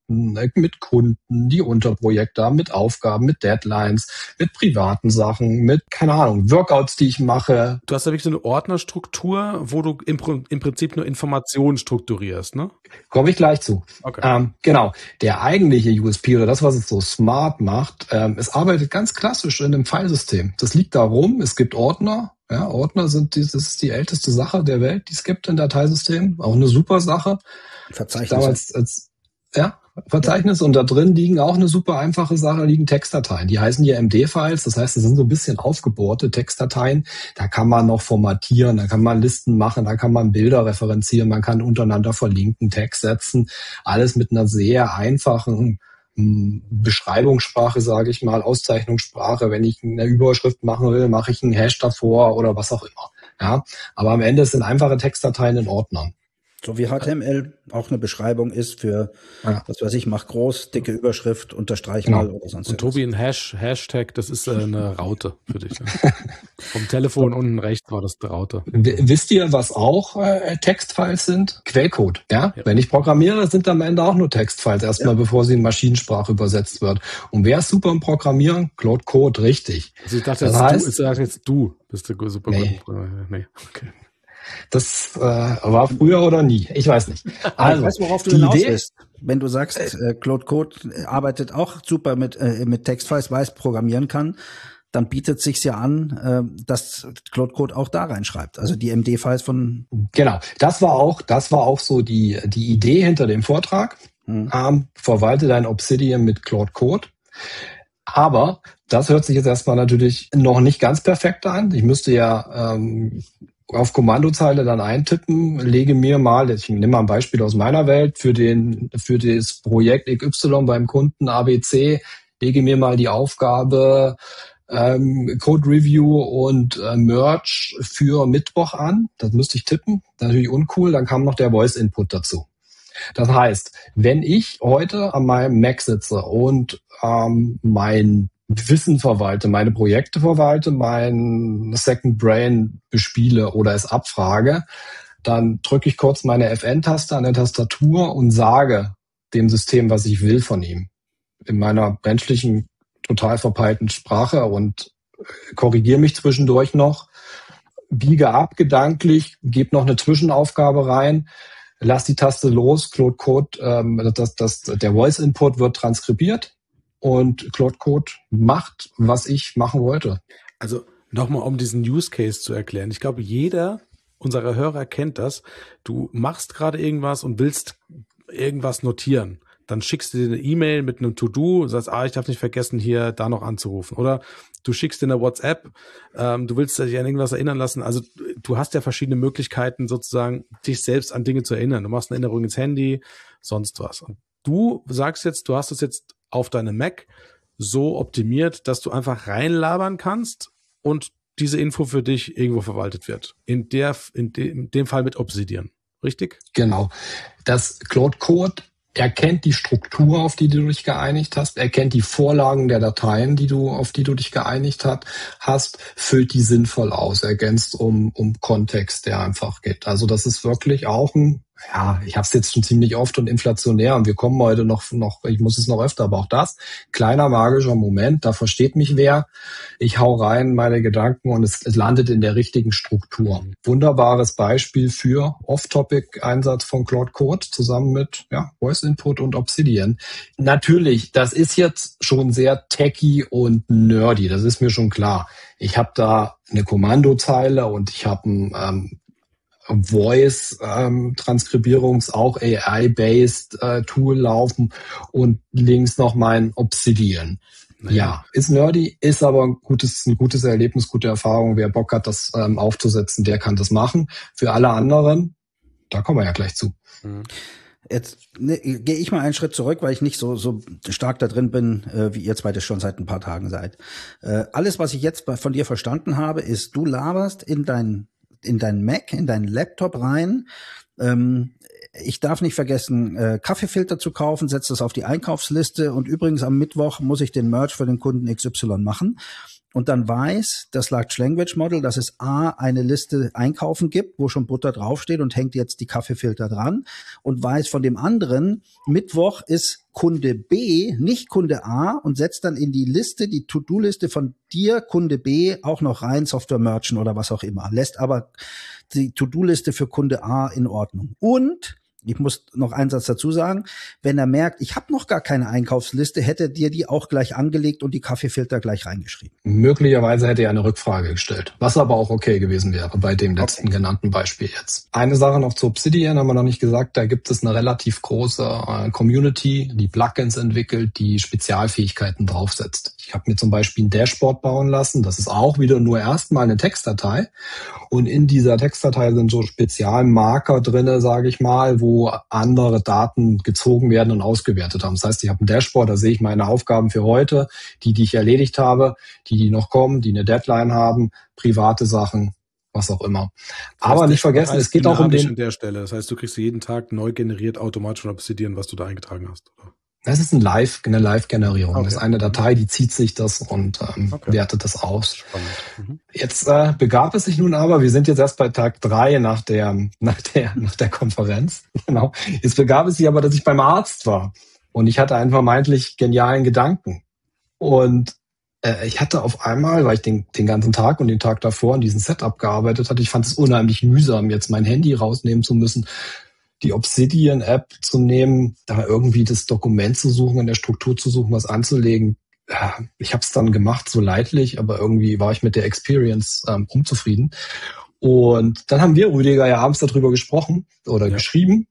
Projekten, mit Kunden, die Unterprojekte haben, mit Aufgaben, mit Deadlines, mit privaten Sachen, mit, keine Ahnung, Workouts, die ich mache. Du hast ja wirklich so eine Ordnerstruktur, wo du im, im Prinzip nur Informationen strukturierst, ne? Komme ich gleich zu. Okay. Ähm, genau. Der eigentliche U S P oder das, was es so smart macht, ähm, es arbeitet ganz klassisch in einem Filesystem. Das liegt darum, es gibt Ordner. Ja, Ordner sind die, das ist die älteste Sache der Welt, die es gibt in Dateisystemen. Auch eine super Sache. Verzeichnis. Damals als, ja, Verzeichnis. Ja. Und da drin liegen auch eine super einfache Sache, liegen Textdateien. Die heißen hier M D-Files. Das heißt, das sind so ein bisschen aufgebohrte Textdateien. Da kann man noch formatieren, da kann man Listen machen, da kann man Bilder referenzieren, man kann untereinander verlinken, Text setzen. Alles mit einer sehr einfachen Beschreibungssprache, sage ich mal, Auszeichnungssprache. Wenn ich eine Überschrift machen will, mache ich einen Hash davor oder was auch immer. Ja, aber am Ende sind einfache Textdateien in Ordnern. So wie H T M L auch eine Beschreibung ist für, ja. was weiß ich, mach groß, dicke Überschrift, unterstreich genau. mal oder sonst Und Tobi, ein Hash, Hashtag, das ist äh, eine Raute für dich. Ne? Vom Telefon unten rechts war das die Raute. W- wisst ihr, was auch äh, Textfiles sind? Quellcode. Ja? ja? Wenn ich programmiere, sind am Ende auch nur Textfiles, erstmal ja. bevor sie in Maschinensprache übersetzt wird. Und wer ist super im Programmieren? Claude Code, richtig. Also ich dachte, das jetzt, heißt, du, ich dachte jetzt du bist der super nee. gut. Nee, okay. Das äh, war früher oder nie. Ich weiß nicht. Also, ich weiß, worauf du hinaus willst. Wenn du sagst, äh, Claude Code arbeitet auch super mit, äh, mit Textfiles, weiß, programmieren kann, dann bietet sich's ja an, äh, dass Claude Code auch da reinschreibt. Also die M D-Files von. Genau. Das war auch, das war auch so die, die Idee hinter dem Vortrag. Hm. Ähm, verwalte dein Obsidian mit Claude Code. Aber das hört sich jetzt erstmal natürlich noch nicht ganz perfekt an. Ich müsste ja, ähm, auf Kommandozeile dann eintippen, lege mir mal, ich nehme mal ein Beispiel aus meiner Welt, für den, für das Projekt X Y beim Kunden A B C, lege mir mal die Aufgabe, ähm, Code Review und äh, Merge für Mittwoch an. Das müsste ich tippen. Natürlich uncool. Dann kam noch der Voice Input dazu. Das heißt, wenn ich heute an meinem Mac sitze und ähm, mein Wissen verwalte, meine Projekte verwalte, mein Second Brain bespiele oder es abfrage, dann drücke ich kurz meine F N-Taste an der Tastatur und sage dem System, was ich will von ihm. In meiner menschlichen, total verpeilten Sprache und korrigiere mich zwischendurch noch, biege ab gedanklich, gebe noch eine Zwischenaufgabe rein, lass die Taste los, Claude Code, ähm, das, das, der Voice Input wird transkribiert. Und Claude Code macht, was ich machen wollte. Also nochmal, um diesen Use Case zu erklären. Ich glaube, jeder unserer Hörer kennt das. Du machst gerade irgendwas und willst irgendwas notieren. Dann schickst du dir eine E-Mail mit einem To-Do und sagst, ah, ich darf nicht vergessen, hier da noch anzurufen. Oder du schickst dir eine WhatsApp, ähm, du willst dich an irgendwas erinnern lassen. Also du hast ja verschiedene Möglichkeiten, sozusagen dich selbst an Dinge zu erinnern. Du machst eine Erinnerung ins Handy, sonst was. Und du sagst jetzt, du hast es jetzt auf deinem Mac so optimiert, dass du einfach reinlabern kannst und diese Info für dich irgendwo verwaltet wird. In der, in dem, in dem Fall mit Obsidian. Richtig? Genau. Das Claude Code erkennt die Struktur, auf die du dich geeinigt hast, erkennt die Vorlagen der Dateien, die du, auf die du dich geeinigt hat, hast, füllt die sinnvoll aus, ergänzt um, um Kontext, der einfach geht. Also das ist wirklich auch ein, ja, ich habe es jetzt schon ziemlich oft und inflationär und wir kommen heute noch, noch, ich muss es noch öfter, aber auch das, kleiner magischer Moment, da versteht mich wer, ich hau rein meine Gedanken und es, es landet in der richtigen Struktur. Wunderbares Beispiel für Off-Topic-Einsatz von Claude Code zusammen mit ja, Voice Input und Obsidian. Natürlich, das ist jetzt schon sehr techy und nerdy, das ist mir schon klar. Ich habe da eine Kommandozeile und ich habe ein ähm, Voice-Transkribierungs-, auch A I-based äh, Tool laufen und links noch mein Obsidian. Naja. Ja, ist nerdy, ist aber ein gutes, ein gutes Erlebnis, gute Erfahrung. Wer Bock hat, das ähm, aufzusetzen, der kann das machen. Für alle anderen, da kommen wir ja gleich zu. Jetzt ne, gehe ich mal einen Schritt zurück, weil ich nicht so so stark da drin bin, äh, wie ihr zwei das schon seit ein paar Tagen seid. Äh, alles, was ich jetzt von dir verstanden habe, ist, du laberst in dein in deinen Mac, in deinen Laptop rein. Ähm, ich darf nicht vergessen, äh, Kaffeefilter zu kaufen, setze das auf die Einkaufsliste und übrigens am Mittwoch muss ich den Merch für den Kunden X Y machen. und dann weiß das Large Language Model, dass es A, eine Liste einkaufen gibt, wo schon Butter draufsteht und hängt jetzt die Kaffeefilter dran und weiß von dem anderen, Mittwoch ist Kunde B, nicht Kunde A und setzt dann in die Liste, die To-Do-Liste von dir, Kunde B, auch noch rein, Software Merchant oder was auch immer, lässt aber die To-Do-Liste für Kunde A in Ordnung. Und ich muss noch einen Satz dazu sagen, wenn er merkt, ich habe noch gar keine Einkaufsliste, hätte er dir die auch gleich angelegt und die Kaffeefilter gleich reingeschrieben. Möglicherweise hätte er eine Rückfrage gestellt, was aber auch okay gewesen wäre bei dem letzten okay. genannten Beispiel jetzt. Eine Sache noch zu Obsidian haben wir noch nicht gesagt, da gibt es eine relativ große äh, Community, die Plugins entwickelt, die Spezialfähigkeiten draufsetzt. Ich habe mir zum Beispiel ein Dashboard bauen lassen, das ist auch wieder nur erstmal eine Textdatei und in dieser Textdatei sind so Spezialmarker drinne, sage ich mal, wo andere Daten gezogen werden und ausgewertet haben. Das heißt, ich habe ein Dashboard, da sehe ich meine Aufgaben für heute, die, die ich erledigt habe, die, die noch kommen, die eine Deadline haben, private Sachen, was auch immer. Das heißt, aber nicht vergessen, es geht auch um den... An der Stelle. Das heißt, du kriegst jeden Tag neu generiert automatisch von Obsidian, was du da eingetragen hast, oder? Das ist ein Live, eine Live-Generierung. Okay. Das ist eine Datei, die zieht sich das und ähm, okay. wertet das aus. Spannend. Mhm. Jetzt äh, begab es sich nun aber, wir sind jetzt erst bei Tag drei nach der, nach der, nach der Konferenz. Genau. Jetzt begab es sich aber, dass ich beim Arzt war. Und ich hatte einen vermeintlich genialen Gedanken. Und äh, ich hatte auf einmal, weil ich den, den ganzen Tag und den Tag davor an diesem Setup gearbeitet hatte, ich fand es unheimlich mühsam, jetzt mein Handy rausnehmen zu müssen, die Obsidian-App zu nehmen, da irgendwie das Dokument zu suchen, in der Struktur zu suchen, was anzulegen. Ja, ich habe es dann gemacht, so leidlich, aber irgendwie war ich mit der Experience ähm, unzufrieden. Und dann haben wir, Rüdiger, ja abends darüber gesprochen oder ja. geschrieben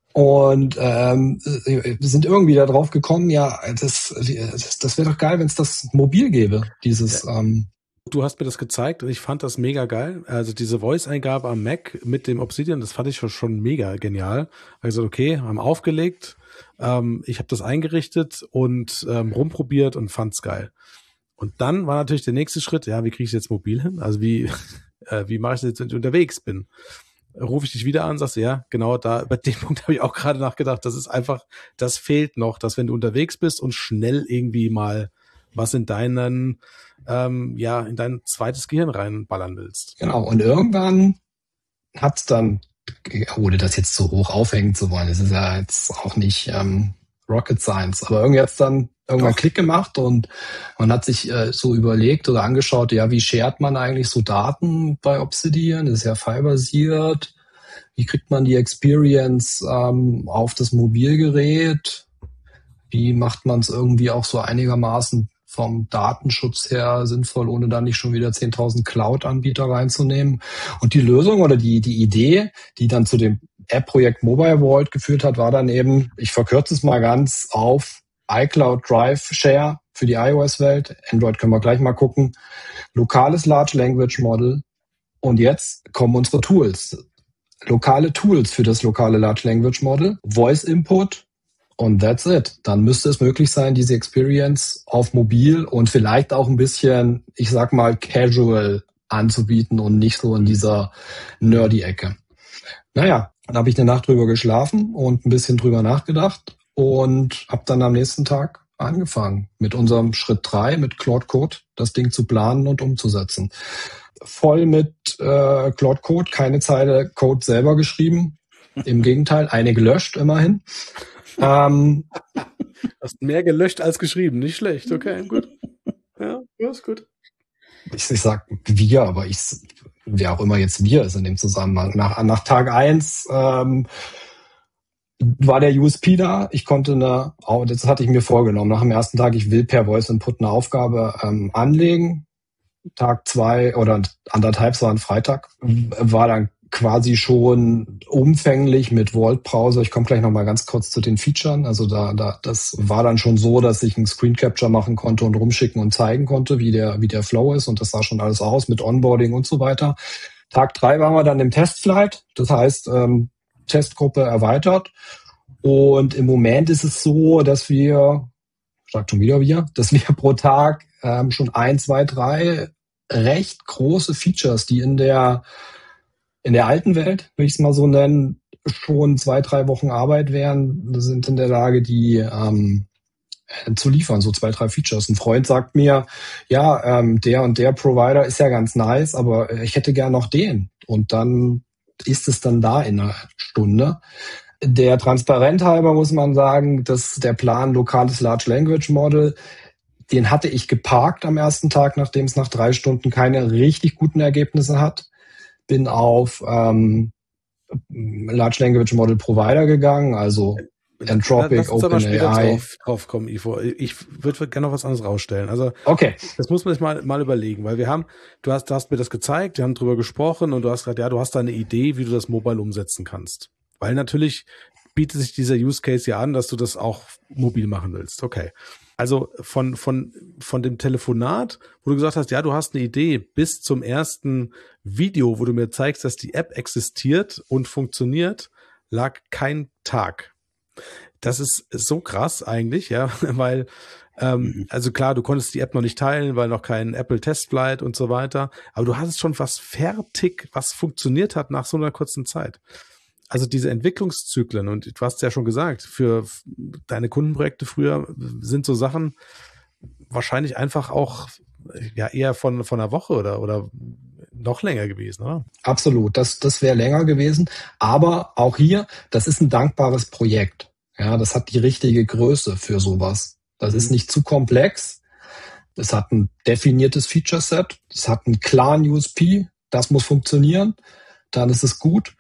und ähm, sind irgendwie da drauf gekommen, ja, das, das, das wäre doch geil, wenn es das mobil gäbe, dieses... Ja. Ähm, Du hast mir das gezeigt und ich fand das mega geil. Also diese Voice-Eingabe am Mac mit dem Obsidian, das fand ich schon mega genial. Also okay, haben aufgelegt, ähm, ich habe das eingerichtet und ähm, rumprobiert und fand's geil. Und dann war natürlich der nächste Schritt, ja, wie kriege ich es jetzt mobil hin? Also wie äh, wie mache ich das jetzt, wenn ich unterwegs bin? Rufe ich dich wieder an, sagst du, ja, genau, da bei dem Punkt habe ich auch gerade nachgedacht, das ist einfach, das fehlt noch, dass wenn du unterwegs bist und schnell irgendwie mal was in deinen, ähm, ja, in dein zweites Gehirn reinballern willst. Genau, und irgendwann hat's dann, ohne das jetzt so hoch aufhängen zu wollen, es ist ja jetzt auch nicht ähm, Rocket Science, aber irgendwie hat's dann irgendwann Doch. Klick gemacht und man hat sich äh, so überlegt oder angeschaut, ja, wie shared man eigentlich so Daten bei Obsidian? Das ist ja filebasiert. Wie kriegt man die Experience ähm, auf das Mobilgerät? Wie macht man es irgendwie auch so einigermaßen vom Datenschutz her sinnvoll, ohne da nicht schon wieder zehntausend Cloud-Anbieter reinzunehmen? Und die Lösung oder die die Idee, die dann zu dem App-Projekt Mobile Vault geführt hat, war dann eben, ich verkürze es mal ganz, auf iCloud Drive Share für die iOS-Welt. Android können wir gleich mal gucken. Lokales Large Language Model. Und jetzt kommen unsere Tools. Lokale Tools für das lokale Large Language Model. Voice Input. Und that's it. Dann müsste es möglich sein, diese Experience auf mobil und vielleicht auch ein bisschen, ich sag mal, casual anzubieten und nicht so in dieser nerdy-Ecke. Naja, dann habe ich eine Nacht drüber geschlafen und ein bisschen drüber nachgedacht und habe dann am nächsten Tag angefangen mit unserem Schritt drei, mit Claude Code, das Ding zu planen und umzusetzen. Voll mit äh, Claude Code, keine Zeile Code selber geschrieben. Im Gegenteil, eine gelöscht immerhin. Ähm, Hast mehr gelöscht als geschrieben, nicht schlecht, okay, gut. Ja, ja, ist gut. Ich, ich sag wir, aber ich, wer auch immer jetzt wir ist in dem Zusammenhang. Nach, nach Tag eins ähm, war der U S P da. Ich konnte eine, das hatte ich mir vorgenommen, nach dem ersten Tag, ich will per Voice Input eine Aufgabe ähm, anlegen. Tag zwei oder anderthalb, es war ein Freitag, war dann quasi schon umfänglich mit Vault-Browser. Ich komme gleich noch mal ganz kurz zu den Features. Also da, da, das war dann schon so, dass ich einen Screen Capture machen konnte und rumschicken und zeigen konnte, wie der, wie der Flow ist. Und das sah schon alles aus mit Onboarding und so weiter. Tag drei waren wir dann im Testflight. Das heißt, ähm, Testgruppe erweitert. Und im Moment ist es so, dass wir, ich sag schon wieder wir, dass wir pro Tag ähm, schon ein, zwei, drei recht große Features, die in der in der alten Welt, will ich es mal so nennen, schon zwei, drei Wochen Arbeit wären, sind in der Lage, die ähm, äh, zu liefern, so zwei, drei Features. Ein Freund sagt mir, ja, ähm, der und der Provider ist ja ganz nice, aber ich hätte gern noch den. Und dann ist es dann da in einer Stunde. Der Transparenz halber muss man sagen, dass der Plan lokales Large Language Model, den hatte ich geparkt am ersten Tag, nachdem es nach drei Stunden keine richtig guten Ergebnisse hat. Bin auf ähm, Large Language Model Provider gegangen, also Anthropic, Lass uns aber später OpenAI. drauf, drauf kommen, Ivo. Ich würde gerne noch was anderes rausstellen. Also, okay, das muss man sich mal, mal überlegen, weil wir haben, du hast, du hast mir das gezeigt, wir haben drüber gesprochen und du hast gesagt, ja, du hast da eine Idee, wie du das mobile umsetzen kannst. Weil natürlich bietet sich dieser Use Case ja an, dass du das auch mobil machen willst. Okay. Also von, von, von dem Telefonat, wo du gesagt hast, ja, du hast eine Idee, bis zum ersten Video, wo du mir zeigst, dass die App existiert und funktioniert, lag kein Tag. Das ist so krass eigentlich, ja, weil, ähm, also klar, du konntest die App noch nicht teilen, weil noch kein Apple Testflight und so weiter, aber du hattest schon was fertig, was funktioniert hat nach so einer kurzen Zeit. Also diese Entwicklungszyklen, und du hast ja schon gesagt, für deine Kundenprojekte früher sind so Sachen wahrscheinlich einfach auch ja eher von, von einer Woche oder, oder noch länger gewesen, oder? Absolut, das, das wäre länger gewesen. Aber auch hier, das ist ein dankbares Projekt. Ja, das hat die richtige Größe für sowas. Das mhm. ist nicht zu komplex. Es hat ein definiertes Feature-Set. Es hat einen klaren U S P. Das muss funktionieren. Dann ist es gut.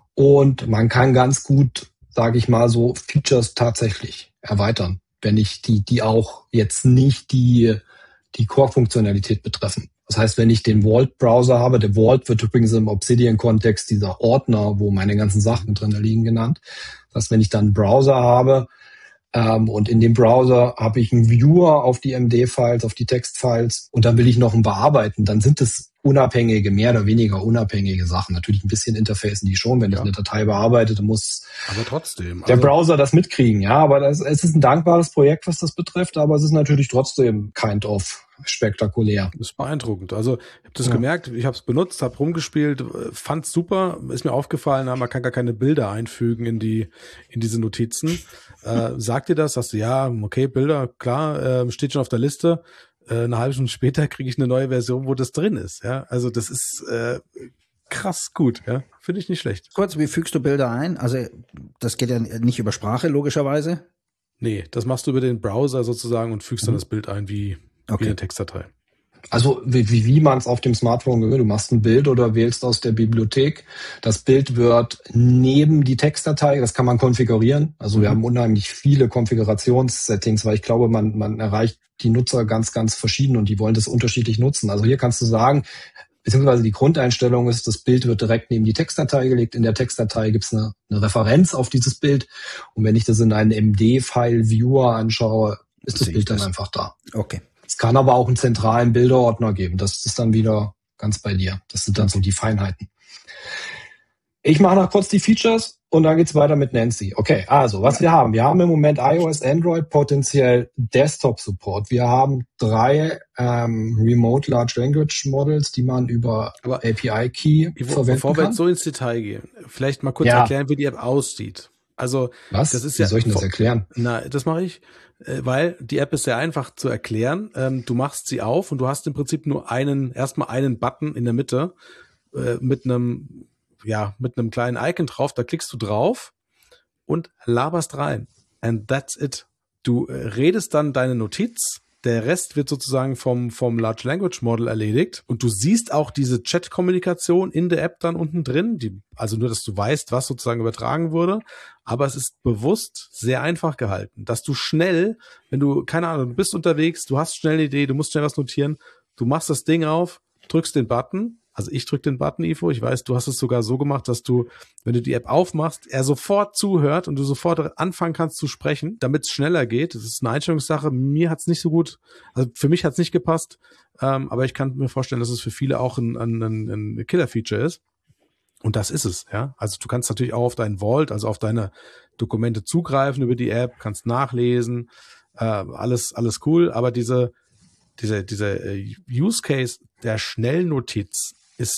Und man kann ganz gut, sage ich mal, so Features tatsächlich erweitern, wenn ich die, die auch jetzt nicht die, die Core-Funktionalität betreffen. Das heißt, wenn ich den Vault-Browser habe, der Vault wird übrigens im Obsidian-Kontext dieser Ordner, wo meine ganzen Sachen drin liegen, genannt. Das heißt, wenn ich dann einen Browser habe ähm, und in dem Browser habe ich einen Viewer auf die M D-Files, auf die Textfiles und dann will ich noch einen bearbeiten, dann sind es unabhängige, mehr oder weniger unabhängige Sachen. Natürlich ein bisschen interfacen die schon, wenn ja. ich eine Datei bearbeite, dann muss aber trotzdem, der also Browser das mitkriegen. Ja, aber das, es ist ein dankbares Projekt, was das betrifft, aber es ist natürlich trotzdem kind of spektakulär. Das ist beeindruckend. Also ich habe das Ja. gemerkt, ich habe es benutzt, habe rumgespielt, fand's super, ist mir aufgefallen, man kann gar keine Bilder einfügen in die in diese Notizen. äh, sagt dir das? Sagst du, ja, okay, Bilder, klar, äh, steht schon auf der Liste. Eine halbe Stunde später kriege ich eine neue Version, wo das drin ist. Ja, also das ist äh, krass gut. Ja, finde ich nicht schlecht. Kurz, wie fügst du Bilder ein? Also das geht ja nicht über Sprache, logischerweise. Nee, das machst du über den Browser sozusagen und fügst mhm. dann das Bild ein wie, okay. wie eine Textdatei. Also wie, wie man es auf dem Smartphone gewöhnt. Du machst ein Bild oder wählst aus der Bibliothek. Das Bild wird neben die Textdatei, das kann man konfigurieren. Also mhm. wir haben unheimlich viele Konfigurationssettings, weil ich glaube, man, man erreicht die Nutzer ganz, ganz verschieden und die wollen das unterschiedlich nutzen. Also hier kannst du sagen, beziehungsweise die Grundeinstellung ist, das Bild wird direkt neben die Textdatei gelegt. In der Textdatei gibt es eine, eine Referenz auf dieses Bild. Und wenn ich das in einen M D-File-Viewer anschaue, ist das Bild dann einfach da. Okay. Es kann aber auch einen zentralen Bilderordner geben. Das ist dann wieder ganz bei dir. Das sind dann so die Feinheiten. Ich mache noch kurz die Features und dann geht's weiter mit Nancy. Okay, also was wir haben. Wir haben im Moment iOS, Android, potenziell Desktop-Support. Wir haben drei ähm, Remote Large Language Models, die man über aber A P I-Key verwenden bevor kann. Bevor wir jetzt so ins Detail gehen, vielleicht mal kurz ja. erklären, wie die App aussieht. Also was? Das ist wie ja, soll ich denn das erklären? Na, das mache ich, weil die App ist sehr einfach zu erklären. Du machst sie auf und du hast im Prinzip nur einen, erstmal einen Button in der Mitte mit einem, ja, mit einem kleinen Icon drauf. Da klickst du drauf und laberst rein. And that's it. Du redest dann deine Notiz. Der Rest wird sozusagen vom, vom Large Language Model erledigt. Und du siehst auch diese Chat-Kommunikation in der App dann unten drin. Die, also nur, dass du weißt, was sozusagen übertragen wurde. Aber es ist bewusst sehr einfach gehalten, dass du schnell, wenn du, keine Ahnung, du bist unterwegs, du hast schnell eine Idee, du musst schnell was notieren, du machst das Ding auf, drückst den Button. Also ich drücke den Button, Ivo. Ich weiß, du hast es sogar so gemacht, dass du, wenn du die App aufmachst, er sofort zuhört und du sofort anfangen kannst zu sprechen, damit es schneller geht. Das ist eine Einstellungssache. Mir hat's nicht so gut, also für mich hat's nicht gepasst, ähm, aber ich kann mir vorstellen, dass es für viele auch ein, ein, ein Killer-Feature ist. Und das ist es, ja. Also du kannst natürlich auch auf deinen Vault, also auf deine Dokumente zugreifen über die App, kannst nachlesen, äh, alles, alles cool, aber diese, diese, diese Use Case der Schnellnotiz ist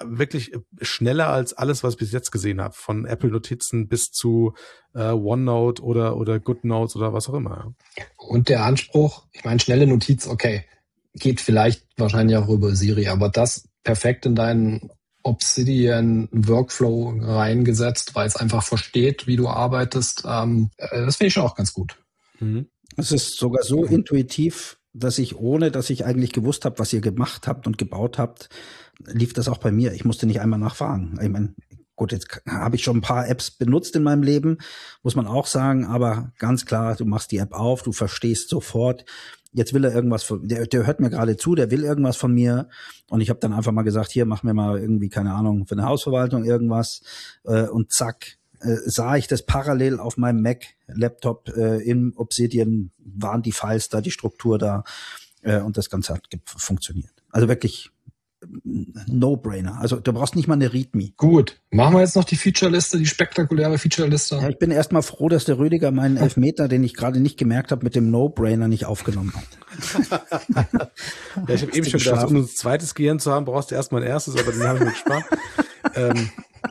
wirklich schneller als alles, was ich bis jetzt gesehen habe. Von Apple-Notizen bis zu äh, OneNote oder, oder GoodNotes oder was auch immer. Und der Anspruch, ich meine, schnelle Notiz, okay, geht vielleicht wahrscheinlich auch über Siri, aber das perfekt in deinen Obsidian Workflow reingesetzt, weil es einfach versteht, wie du arbeitest, ähm, das finde ich schon auch ganz gut. Mhm. Es ist sogar so intuitiv, dass ich, ohne dass ich eigentlich gewusst habe, was ihr gemacht habt und gebaut habt, lief das auch bei mir. Ich musste nicht einmal nachfragen. Ich meine, gut, jetzt habe ich schon ein paar Apps benutzt in meinem Leben, muss man auch sagen, aber ganz klar, du machst die App auf, du verstehst sofort, jetzt will er irgendwas von, der, der hört mir gerade zu, der will irgendwas von mir und ich habe dann einfach mal gesagt, hier, mach mir mal irgendwie, keine Ahnung, für eine Hausverwaltung irgendwas äh, und zack, äh, sah ich das parallel auf meinem Mac-Laptop äh, im Obsidian, waren die Files da, die Struktur da äh, und das Ganze hat funktioniert. Also wirklich No-Brainer. Also du brauchst nicht mal eine README. Gut, machen wir jetzt noch die Feature-Liste, die spektakuläre Feature-Liste. Ja, ich bin erstmal froh, dass der Rüdiger meinen Elfmeter, den ich gerade nicht gemerkt habe, mit dem No-Brainer nicht aufgenommen hat. Ja, ich habe eben schon gedacht, um ein zweites Gehirn zu haben, brauchst du erstmal ein erstes, aber den habe ich mir gespart. ähm,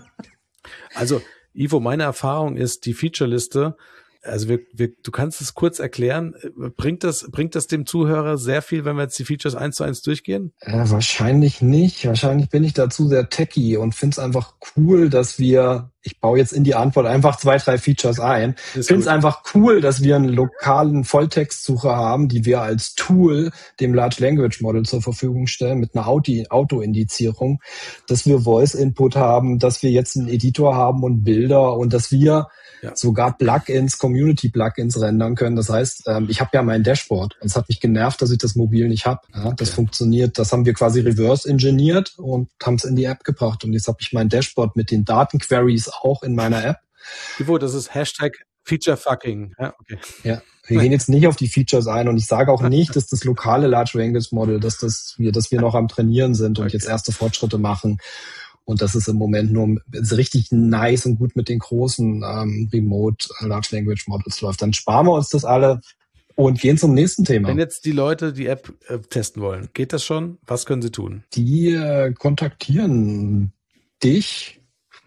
also, Ivo, meine Erfahrung ist, die Feature-Liste, also wir, wir, du kannst es kurz erklären. Bringt das, bringt das dem Zuhörer sehr viel, wenn wir jetzt die Features eins zu eins durchgehen? Äh, wahrscheinlich nicht. Wahrscheinlich bin ich dazu sehr techy und finde es einfach cool, dass wir, ich baue jetzt in die Antwort einfach zwei, drei Features ein. Ich finde es einfach cool, dass wir einen lokalen Volltextsucher haben, die wir als Tool dem Large Language Model zur Verfügung stellen mit einer Auto-Indizierung, dass wir Voice-Input haben, dass wir jetzt einen Editor haben und Bilder und dass wir ja. sogar Plugins, Community-Plugins rendern können. Das heißt, ähm, ich habe ja mein Dashboard. Es hat mich genervt, dass ich das mobil nicht habe. Ja, das okay. funktioniert. Das haben wir quasi reverse-engineert und haben es in die App gebracht. Und jetzt habe ich mein Dashboard mit den Datenqueries auch in meiner App. Ivo, das ist Hashtag Feature-Fucking. Ja, okay. Ja, wir gehen jetzt nicht auf die Features ein und ich sage auch nicht, dass das lokale Large Language Model, dass das wir, dass wir noch am Trainieren sind und okay. jetzt erste Fortschritte machen. Und das ist im Moment nur richtig nice und gut mit den großen ähm, Remote Large Language Models läuft. Dann sparen wir uns das alle und gehen zum nächsten Thema. Wenn jetzt die Leute die App äh, testen wollen, geht das schon? Was können sie tun? Die äh, kontaktieren dich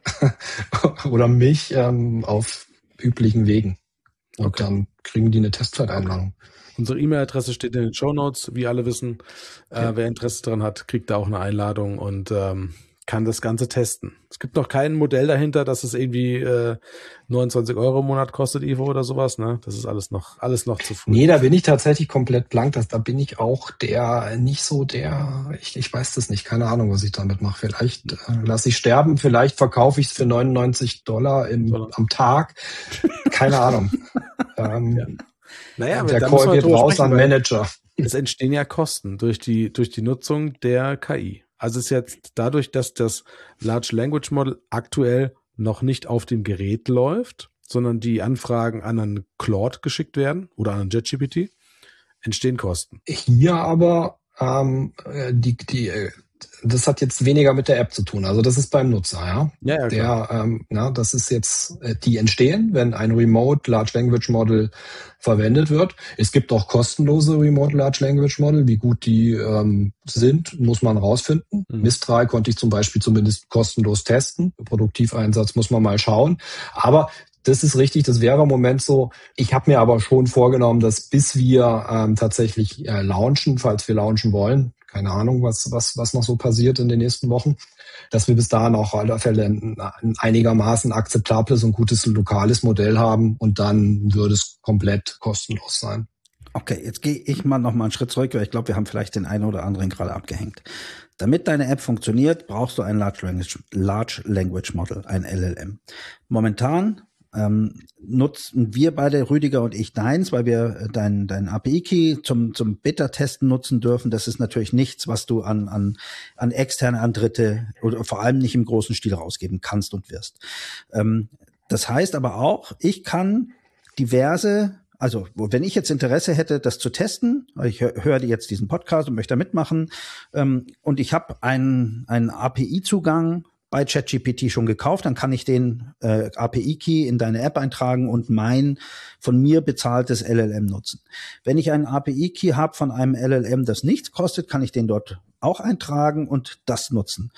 oder mich ähm, auf üblichen Wegen. Und okay. dann kriegen die eine Testzeiteinladung. Unsere E-Mail-Adresse steht in den Shownotes, wie alle wissen. Okay. Äh, wer Interesse daran hat, kriegt da auch eine Einladung und ähm, kann das Ganze testen. Es gibt noch kein Modell dahinter, dass es irgendwie äh, neunundzwanzig Euro im Monat kostet, Ivo, oder sowas. Ne? Das ist alles noch alles noch zu früh. Nee, da bin ich tatsächlich komplett blank. Das, da bin ich auch der, nicht so der, ich, ich weiß das nicht, keine Ahnung, was ich damit mache. Vielleicht äh, lasse ich sterben, vielleicht verkaufe ich es für neunundneunzig Dollar im, Dollar. am Tag. Keine Ahnung. ähm, ja. Naja, der Call geht raus an Manager. Es entstehen ja Kosten durch die durch die Nutzung der K I. Also es ist jetzt dadurch, dass das Large Language Model aktuell noch nicht auf dem Gerät läuft, sondern die Anfragen an einen Claude geschickt werden oder an einen JetGPT, entstehen Kosten. Hier aber ähm, die die das hat jetzt weniger mit der App zu tun. Also das ist beim Nutzer, ja. Ja, ja klar. Der, ähm, na, das ist jetzt, die entstehen, wenn ein Remote Large Language Model verwendet wird. Es gibt auch kostenlose Remote Large Language Model. Wie gut die ähm, sind, muss man rausfinden. Mhm. Mistral konnte ich zum Beispiel zumindest kostenlos testen. Produktiveinsatz muss man mal schauen. Aber das ist richtig, das wäre im Moment so. Ich habe mir aber schon vorgenommen, dass bis wir ähm, tatsächlich äh, launchen, falls wir launchen wollen, keine Ahnung, was was was noch so passiert in den nächsten Wochen, dass wir bis dahin auch auf alle Fälle ein, ein einigermaßen akzeptables und gutes lokales Modell haben und dann würde es komplett kostenlos sein. Okay, jetzt gehe ich mal noch mal einen Schritt zurück, weil ich glaube, wir haben vielleicht den einen oder anderen gerade abgehängt. Damit deine App funktioniert, brauchst du ein Large Language, Large Language Model, ein L L M. Momentan ähm, nutzen wir beide, Rüdiger und ich, deins, weil wir dein, dein A P I-Key zum, zum Beta-Testen nutzen dürfen. Das ist natürlich nichts, was du an, an, an externe, an Dritte oder vor allem nicht im großen Stil rausgeben kannst und wirst. Ähm, das heißt aber auch, ich kann diverse, also wenn ich jetzt Interesse hätte, das zu testen, ich höre jetzt diesen Podcast und möchte da mitmachen, ähm, und ich habe einen, einen A P I-Zugang bei ChatGPT schon gekauft, dann kann ich den äh, A P I-Key in deine App eintragen und mein von mir bezahltes L L M nutzen. Wenn ich einen A P I-Key habe von einem L L M, das nichts kostet, kann ich den dort auch eintragen und das nutzen.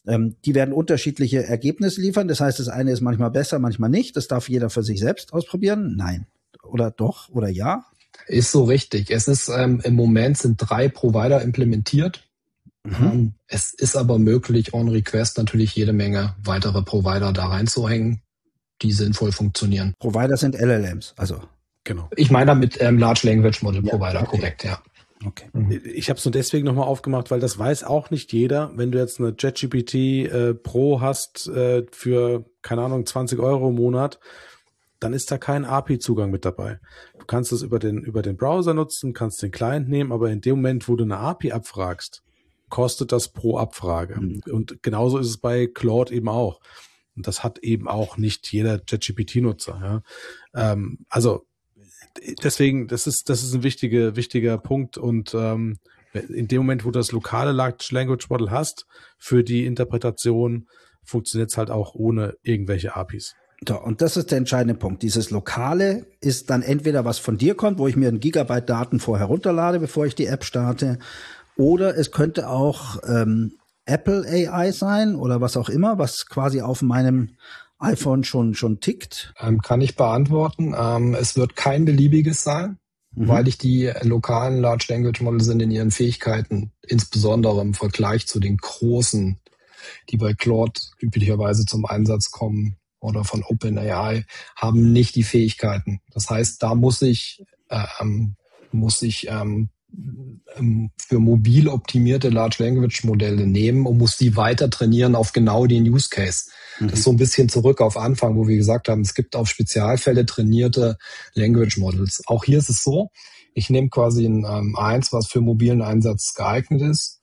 Ähm, die werden unterschiedliche Ergebnisse liefern. Das heißt, das eine ist manchmal besser, manchmal nicht. Das darf jeder für sich selbst ausprobieren. Nein. Oder doch oder ja? Ist so richtig. Es ist ähm, im Moment sind drei Provider implementiert. Mhm. Ähm, es ist aber möglich, on Request natürlich jede Menge weitere Provider da reinzuhängen, die sinnvoll funktionieren. Provider sind L L Ms, also. Genau. Ich meine damit ähm, Large Language Model Ja, Provider, okay. korrekt, ja. Okay. Ich habe es nur deswegen nochmal aufgemacht, weil das weiß auch nicht jeder. Wenn du jetzt eine ChatGPT äh, Pro hast äh, für, keine Ahnung, zwanzig Euro im Monat, dann ist da kein A P I-Zugang mit dabei. Du kannst es über den, über den Browser nutzen, kannst den Client nehmen, aber in dem Moment, wo du eine A P I abfragst, kostet das pro Abfrage. Mhm. Und genauso ist es bei Claude eben auch. Und das hat eben auch nicht jeder ChatGPT-Nutzer. Ja. Ähm, also deswegen, das ist, das ist ein wichtiger, wichtiger Punkt. Und ähm, in dem Moment, wo du das lokale Large Language Model hast, für die Interpretation funktioniert es halt auch ohne irgendwelche A P Is. So, und das ist der entscheidende Punkt. Dieses Lokale ist dann entweder was von dir kommt, wo ich mir ein Gigabyte Daten vorher runterlade, bevor ich die App starte, oder es könnte auch ähm, Apple A I sein oder was auch immer, was quasi auf meinem iPhone schon schon tickt. Ähm, kann ich beantworten. Ähm, es wird kein beliebiges sein, mhm. weil ich die lokalen Large Language Models sind in ihren Fähigkeiten, insbesondere im Vergleich zu den großen, die bei Claude üblicherweise zum Einsatz kommen, oder von OpenAI, haben nicht die Fähigkeiten. Das heißt, da muss ich ähm, muss ich ähm, für mobil optimierte Large Language Modelle nehmen und muss die weiter trainieren auf genau den Use Case. Mhm. Das ist so ein bisschen zurück auf Anfang, wo wir gesagt haben, es gibt auf Spezialfälle trainierte Language Models. Auch hier ist es so, ich nehme quasi ein ähm, eins, was für mobilen Einsatz geeignet ist,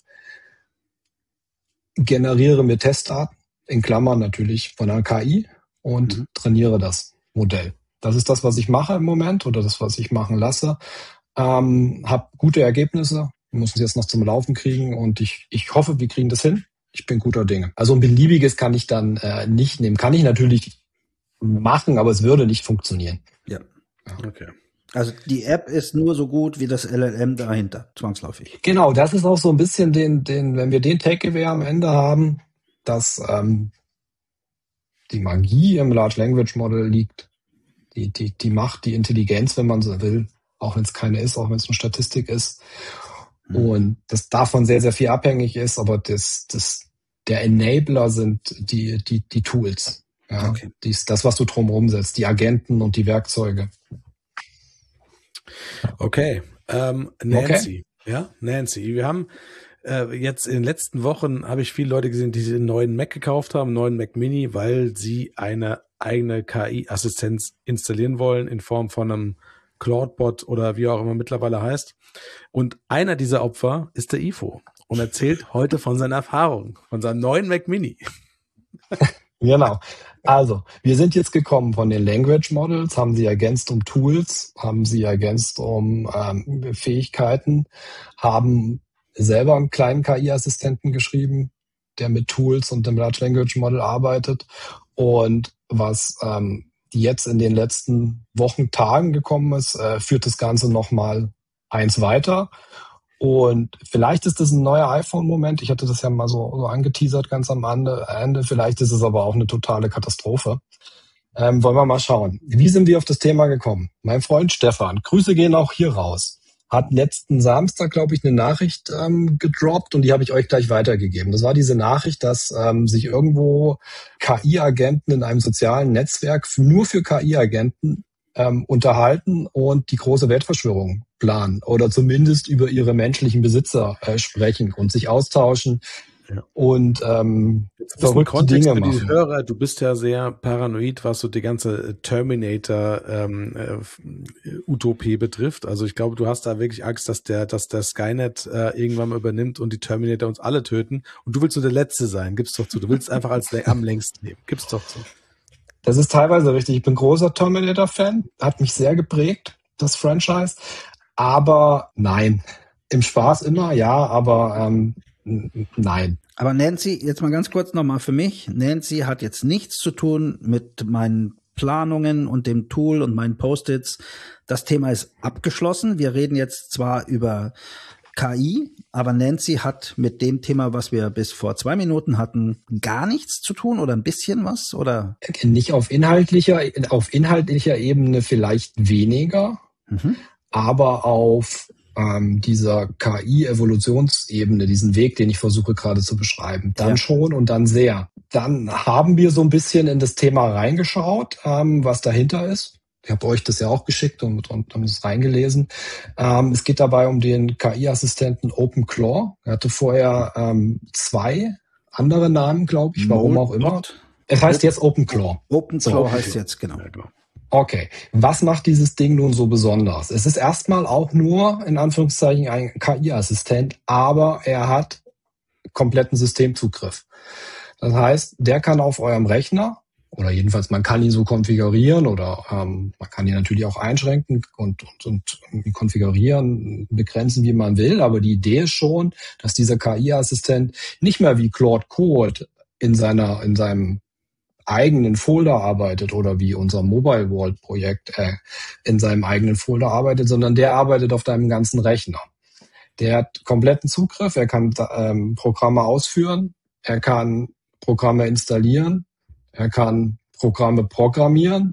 generiere mir Testdaten, in Klammern natürlich von einer K I, und mhm. trainiere das Modell. Das ist das, was ich mache im Moment oder das, was ich machen lasse. Ähm, habe gute Ergebnisse. Wir müssen es jetzt noch zum Laufen kriegen und ich, ich hoffe, wir kriegen das hin. Ich bin guter Dinge. Also ein beliebiges kann ich dann äh, nicht nehmen. Kann ich natürlich machen, aber es würde nicht funktionieren. Ja. ja. Okay. Also die App ist nur so gut wie das L L M dahinter, zwangsläufig. Genau, das ist auch so ein bisschen den, den, wenn wir den Takeaway am Ende haben, dass ähm, die Magie im Large Language Model liegt, die, die, die Macht, die Intelligenz, wenn man so will, auch wenn es keine ist, auch wenn es eine Statistik ist. Mhm. Und das davon sehr, sehr viel abhängig ist, aber das, das, der Enabler sind die, die, die Tools. Ja, okay. Dies, das, was du drumherum setzt, die Agenten und die Werkzeuge. Okay, ähm, Nancy. Okay. Ja, Nancy. Wir haben äh, jetzt in den letzten Wochen, habe ich viele Leute gesehen, die sich einen neuen Mac gekauft haben, einen neuen Mac Mini, weil sie eine eigene K I-Assistenz installieren wollen in Form von einem Claude-Bot oder wie auch immer mittlerweile heißt. Und einer dieser Opfer ist der Ivo und erzählt heute von seiner Erfahrung, von seinem neuen Mac Mini. Genau. Also, wir sind jetzt gekommen von den Language Models, haben sie ergänzt um Tools, haben sie ergänzt um ähm, Fähigkeiten, haben selber einen kleinen K I-Assistenten geschrieben, der mit Tools und dem Large Language Model arbeitet. Und was ähm, jetzt in den letzten Wochen, Tagen gekommen ist, äh, führt das Ganze nochmal eins weiter. Und vielleicht ist das ein neuer iPhone-Moment. Ich hatte das ja mal so, so angeteasert ganz am Ende. Vielleicht ist es aber auch eine totale Katastrophe. Ähm, wollen wir mal schauen. Wie sind wir auf das Thema gekommen? Mein Freund Stefan, Grüße gehen auch hier raus, hat letzten Samstag, glaube ich, eine Nachricht ähm, gedroppt und die habe ich euch gleich weitergegeben. Das war diese Nachricht, dass ähm, sich irgendwo K I-Agenten in einem sozialen Netzwerk nur für K I-Agenten ähm, unterhalten und die große Weltverschwörung planen oder zumindest über ihre menschlichen Besitzer äh, sprechen und sich austauschen ja. und ähm, verrückte Dinge machen. Für die Hörer, du bist ja sehr paranoid, was so die ganze Terminator-Utopie ähm, äh, betrifft. Also ich glaube, du hast da wirklich Angst, dass der, dass der Skynet äh, irgendwann mal übernimmt und die Terminator uns alle töten. Und du willst nur der Letzte sein. Gib's doch zu. Du willst einfach als am längsten leben. Gib's doch zu. Das ist teilweise richtig. Ich bin großer Terminator-Fan. Hat mich sehr geprägt, das Franchise. Aber nein. Im Spaß immer, ja, aber ähm, nein. Aber Nancy, jetzt mal ganz kurz nochmal für mich. Nancy hat jetzt nichts zu tun mit meinen Planungen und dem Tool und meinen Post-its. Das Thema ist abgeschlossen. Wir reden jetzt zwar über K I, aber Nancy hat mit dem Thema, was wir bis vor zwei Minuten hatten, gar nichts zu tun oder ein bisschen was, oder? Nicht auf inhaltlicher, auf inhaltlicher Ebene vielleicht weniger, mhm. aber auf ähm, dieser K I-Evolutionsebene, diesen Weg, den ich versuche gerade zu beschreiben, dann ja. schon und dann sehr. Dann haben wir so ein bisschen in das Thema reingeschaut, ähm, was dahinter ist. Ich habe euch das ja auch geschickt und, und haben es reingelesen. Ähm, es geht dabei um den K I-Assistenten OpenClaw. Er hatte vorher ähm, zwei andere Namen, glaube ich, warum auch immer. Es heißt jetzt OpenClaw. OpenClaw so, heißt jetzt, genau. Okay, was macht dieses Ding nun so besonders? Es ist erstmal auch nur, in Anführungszeichen, ein K I-Assistent, aber er hat kompletten Systemzugriff. Das heißt, der kann auf eurem Rechner, oder jedenfalls man kann ihn so konfigurieren oder ähm, man kann ihn natürlich auch einschränken und, und, und konfigurieren, begrenzen, wie man will. Aber die Idee ist schon, dass dieser K I-Assistent nicht mehr wie Claude Code in seiner in seinem eigenen Folder arbeitet oder wie unser Mobile Vault Projekt äh, in seinem eigenen Folder arbeitet, sondern der arbeitet auf deinem ganzen Rechner. Der hat kompletten Zugriff, er kann ähm, Programme ausführen, er kann Programme installieren, er kann Programme programmieren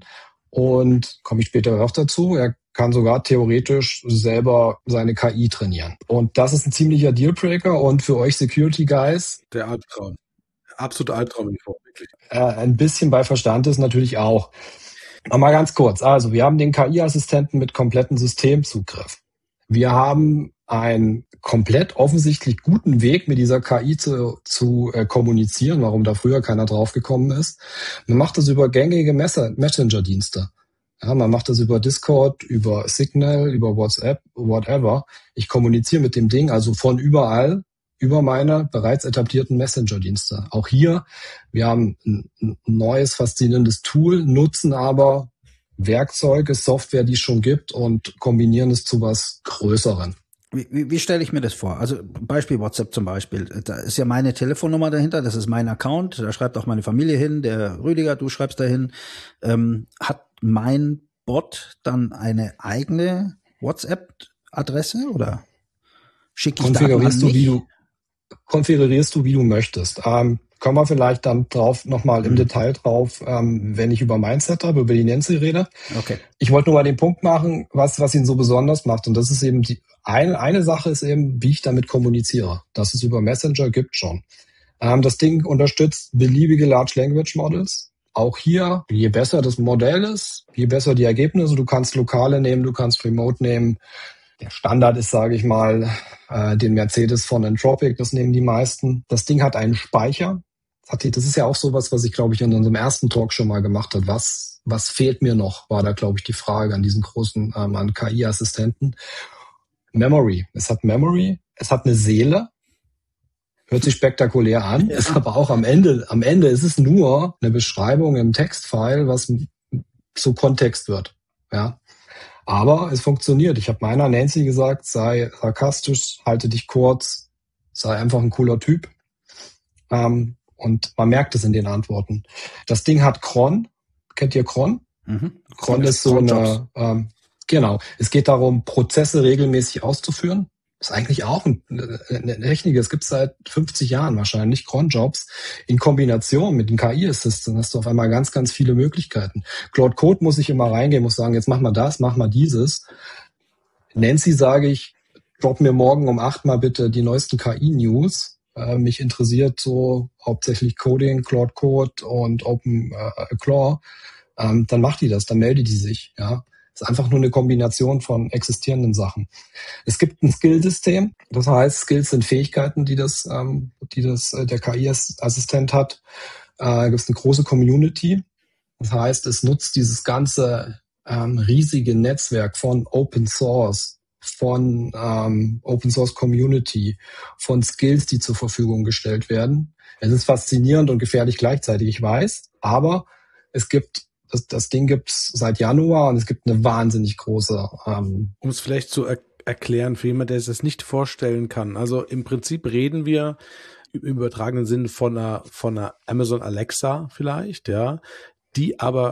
und, komme ich später auch dazu, er kann sogar theoretisch selber seine K I trainieren. Und das ist ein ziemlicher Dealbreaker und für euch Security Guys. Der Albtraum. Absoluter Albtraum, wirklich. Äh, ein bisschen bei Verstand ist natürlich auch. Nochmal ganz kurz. Also, wir haben den K I-Assistenten mit kompletten Systemzugriff. Wir haben einen komplett offensichtlich guten Weg, mit dieser K I zu, zu äh, kommunizieren, warum da früher keiner draufgekommen ist. Man macht das über gängige Messenger-Dienste. Ja, man macht das über Discord, über Signal, über WhatsApp, whatever. Ich kommuniziere mit dem Ding also von überall über meine bereits etablierten Messenger-Dienste. Auch hier, wir haben ein, ein neues, faszinierendes Tool, nutzen aber Werkzeuge, Software, die es schon gibt und kombinieren es zu was Größeren. Wie, wie, wie stelle ich mir das vor? Also Beispiel WhatsApp zum Beispiel. Da ist ja meine Telefonnummer dahinter, das ist mein Account, da schreibt auch meine Familie hin, der Rüdiger, du schreibst dahin. Ähm, hat mein Bot dann eine eigene WhatsApp-Adresse oder schicke ich Daten an mich? Du, wie du, konfigurierst du, wie du möchtest. Ähm, kommen wir vielleicht dann drauf nochmal im mhm. Detail drauf, ähm, wenn ich über mein Setup, über die Nancy rede. Okay. Ich wollte nur mal den Punkt machen, was was ihn so besonders macht. Und das ist eben die eine, eine Sache ist eben, wie ich damit kommuniziere. Das es über Messenger gibt schon. Ähm, das Ding unterstützt beliebige Large Language Models. Auch hier, je besser das Modell ist, je besser die Ergebnisse. Du kannst lokale nehmen, du kannst Remote nehmen. Der Standard ist, sage ich mal, äh, den Mercedes von Anthropic, das nehmen die meisten. Das Ding hat einen Speicher. Das ist ja auch sowas, was ich, glaube ich, in unserem ersten Talk schon mal gemacht habe. Was, was fehlt mir noch, war da, glaube ich, die Frage an diesen großen, ähm, an K I-Assistenten. Memory. Es hat Memory, es hat eine Seele. Hört sich spektakulär an, ist aber auch am Ende, am Ende ist es nur eine Beschreibung im Textfile, was zu Kontext wird. Ja. Aber es funktioniert. Ich habe meiner Nancy gesagt, sei sarkastisch, halte dich kurz, sei einfach ein cooler Typ. Ähm, und man merkt es in den Antworten. Das Ding hat Cron. Kennt ihr Cron? Mhm. Cron ist so eine, ähm, genau. Es geht darum, Prozesse regelmäßig auszuführen. Das ist eigentlich auch eine, eine Technik, das gibt es seit fünfzig Jahren wahrscheinlich, Cron-Jobs. In Kombination mit den K I-Assistenten hast du auf einmal ganz, ganz viele Möglichkeiten. Claude Code muss ich immer reingehen, muss sagen, jetzt mach mal das, mach mal dieses. Nancy sage ich, drop mir morgen um acht mal bitte die neuesten K I-News. Äh, mich interessiert so hauptsächlich Coding, Claude Code und OpenClaw. Ähm, dann macht die das, dann meldet die sich, ja. Das ist einfach nur eine Kombination von existierenden Sachen. Es gibt ein Skillsystem, das heißt, Skills sind Fähigkeiten, die das, ähm, die das äh, der K I-Assistent hat. Äh, da gibt es eine große Community. Das heißt, es nutzt dieses ganze ähm, riesige Netzwerk von Open Source, von ähm, Open Source Community, von Skills, die zur Verfügung gestellt werden. Es ist faszinierend und gefährlich gleichzeitig, ich weiß, aber es gibt Das, das Ding gibt's seit Januar und es gibt eine wahnsinnig große... Ähm um es vielleicht zu er- erklären für jemanden, der sich das nicht vorstellen kann. Also im Prinzip reden wir im übertragenen Sinne von einer, von einer Amazon Alexa vielleicht, ja, die aber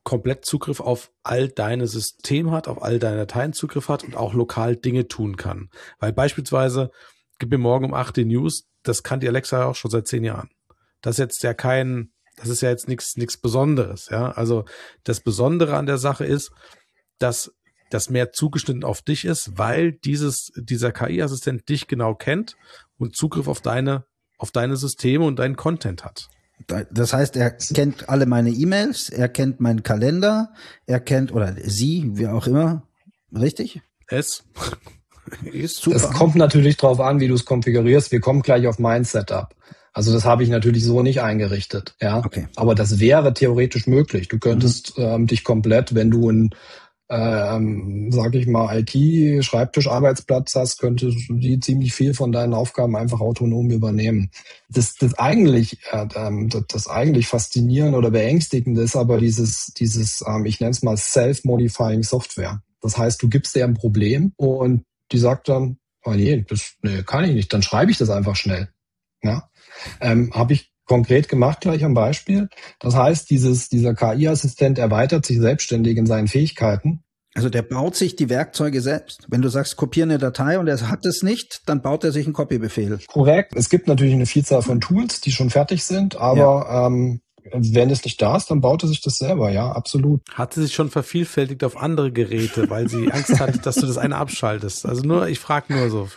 komplett Zugriff auf all deine Systeme hat, auf all deine Dateien Zugriff hat und auch lokal Dinge tun kann. Weil beispielsweise, gib mir morgen um acht die News, das kann die Alexa auch schon seit zehn Jahren. Das ist jetzt ja kein, das ist ja jetzt nichts nichts Besonderes, ja. Also das Besondere an der Sache ist, dass das mehr zugeschnitten auf dich ist, weil dieses dieser K I-Assistent dich genau kennt und Zugriff auf deine auf deine Systeme und deinen Content hat. Das heißt, er kennt alle meine E-Mails, er kennt meinen Kalender, er kennt, oder sie, wie auch immer, richtig? Es ist super. Es kommt natürlich drauf an, wie du es konfigurierst. Wir kommen gleich auf mein Setup. Also das habe ich natürlich so nicht eingerichtet. Ja, okay. Aber das wäre theoretisch möglich. Du könntest mhm. ähm, dich komplett, wenn du ein ähm, sag ich mal, I T-Schreibtischarbeitsplatz hast, könntest du die ziemlich viel von deinen Aufgaben einfach autonom übernehmen. Das, das eigentlich, äh, das, das eigentlich faszinierende oder beängstigende ist aber dieses, dieses, ähm, ich nenne es mal Self-Modifying Software. Das heißt, du gibst dir ein Problem und die sagt dann, oh nee, das nee, kann ich nicht, dann schreibe ich das einfach schnell. Ja, ähm, habe ich konkret gemacht, gleich am Beispiel. Das heißt, dieses, dieser K I-Assistent erweitert sich selbstständig in seinen Fähigkeiten. Also der baut sich die Werkzeuge selbst. Wenn du sagst, kopiere eine Datei und er hat es nicht, dann baut er sich einen Copy-Befehl. Korrekt. Es gibt natürlich eine Vielzahl von Tools, die schon fertig sind, aber ja. ähm, wenn es nicht da ist, dann baut er sich das selber, ja, absolut. Hat sie sich schon vervielfältigt auf andere Geräte, weil sie Angst hat, dass du das eine abschaltest? Also nur, ich frage nur so.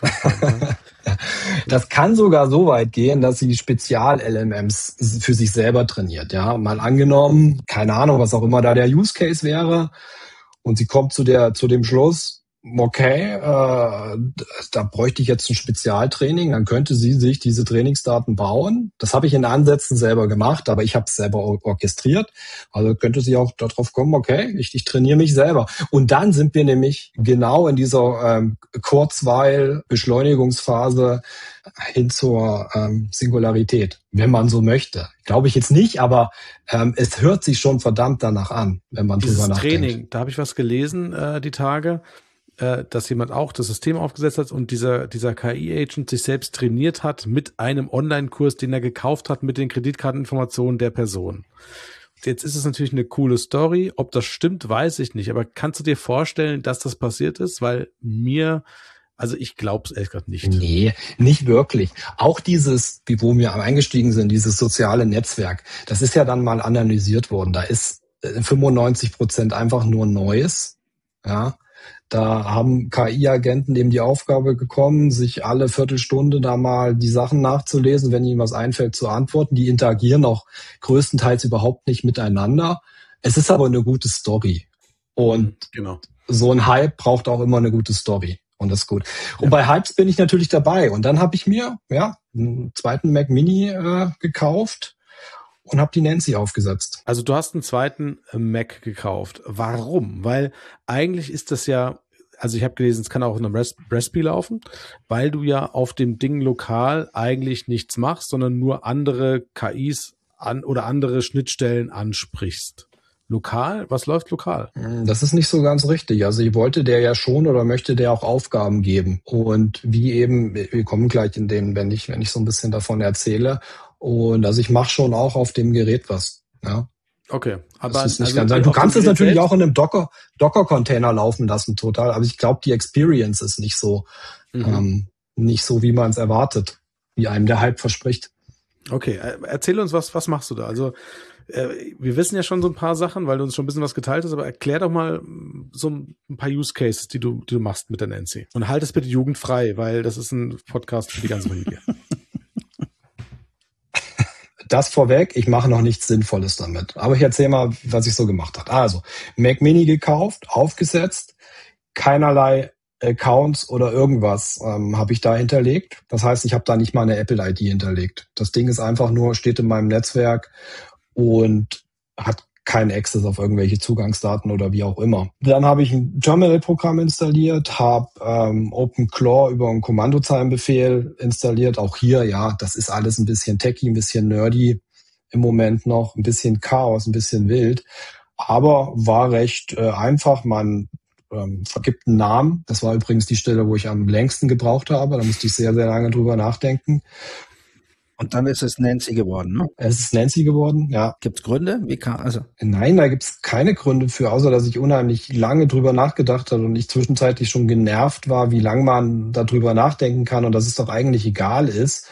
Das kann sogar so weit gehen, dass sie Spezial-L M Ms für sich selber trainiert. Ja, mal angenommen, keine Ahnung, was auch immer da der Use Case wäre, und sie kommt zu der zu dem Schluss, okay, äh, da bräuchte ich jetzt ein Spezialtraining, dann könnte sie sich diese Trainingsdaten bauen. Das habe ich in Ansätzen selber gemacht, aber ich habe es selber orchestriert. Also könnte sie auch darauf kommen, okay, ich, ich trainiere mich selber. Und dann sind wir nämlich genau in dieser ähm, Kurzweil-Beschleunigungsphase hin zur ähm, Singularität, wenn man so möchte. Glaube ich jetzt nicht, aber ähm, es hört sich schon verdammt danach an, wenn man Dieses drüber nachdenkt. Training, da habe ich was gelesen äh, die Tage, dass jemand auch das System aufgesetzt hat und dieser, dieser K I-Agent sich selbst trainiert hat mit einem Online-Kurs, den er gekauft hat mit den Kreditkarteninformationen der Person. Jetzt ist es natürlich eine coole Story. Ob das stimmt, weiß ich nicht. Aber kannst du dir vorstellen, dass das passiert ist? Weil mir, also ich glaube es ehrlich gesagt nicht. Nee, nicht wirklich. Auch dieses, wie wo wir eingestiegen sind, dieses soziale Netzwerk, das ist ja dann mal analysiert worden. Da ist fünfundneunzig Prozent einfach nur Neues, ja. Da haben K I-Agenten eben die Aufgabe bekommen, sich alle Viertelstunde da mal die Sachen nachzulesen, wenn ihnen was einfällt, zu antworten. Die interagieren auch größtenteils überhaupt nicht miteinander. Es ist aber eine gute Story. Und genau. So ein Hype braucht auch immer eine gute Story. Und das ist gut. Und ja. Bei Hypes bin ich natürlich dabei. Und dann habe ich mir ja einen zweiten Mac Mini äh, gekauft und habe die Nancy aufgesetzt. Also du hast einen zweiten Mac gekauft. Warum? Weil eigentlich ist das ja, also ich habe gelesen, es kann auch in einem Raspberry laufen, weil du ja auf dem Ding lokal eigentlich nichts machst, sondern nur andere K Is an oder andere Schnittstellen ansprichst. Lokal? Was läuft lokal? Das ist nicht so ganz richtig. Also ich wollte der ja schon oder möchte der auch Aufgaben geben. Und wie eben, wir kommen gleich in den, wenn ich, wenn ich so ein bisschen davon erzähle. Und also ich mache schon auch auf dem Gerät was. Ja. Okay, aber das ist nicht also ganz, du kannst es natürlich selbst? auch in einem Docker Docker-Container laufen lassen, total. Aber ich glaube, die Experience ist nicht so, mhm. ähm, nicht so, wie man es erwartet, wie einem der Hype verspricht. Okay, erzähl uns was. Was machst du da? Also äh, wir wissen ja schon so ein paar Sachen, weil du uns schon ein bisschen was geteilt hast. Aber erklär doch mal so ein paar Use Cases, die du, die du machst mit der Nancy. Und halt es bitte jugendfrei, weil das ist ein Podcast für die ganze Familie. Das vorweg, ich mache noch nichts Sinnvolles damit. Aber ich erzähle mal, was ich so gemacht habe. Also, Mac Mini gekauft, aufgesetzt, keinerlei Accounts oder irgendwas ähm, habe ich da hinterlegt. Das heißt, ich habe da nicht mal eine Apple I D hinterlegt. Das Ding ist einfach nur, steht in meinem Netzwerk und hat keinen Access auf irgendwelche Zugangsdaten oder wie auch immer. Dann habe ich ein Terminal-Programm installiert, habe ähm, OpenClaw über einen Kommandozeilenbefehl installiert. Auch hier, ja, das ist alles ein bisschen techy, ein bisschen nerdy im Moment noch, ein bisschen Chaos, ein bisschen wild. Aber war recht äh, einfach. Man ähm, vergibt einen Namen. Das war übrigens die Stelle, wo ich am längsten gebraucht habe. Da musste ich sehr, sehr lange drüber nachdenken. Und dann ist es Nancy geworden, ne? Es ist Nancy geworden, ja. Gibt's Gründe? Wie kann, also? Nein, da gibt's keine Gründe für, außer dass ich unheimlich lange drüber nachgedacht habe und ich zwischenzeitlich schon genervt war, wie lange man darüber nachdenken kann und dass es doch eigentlich egal ist.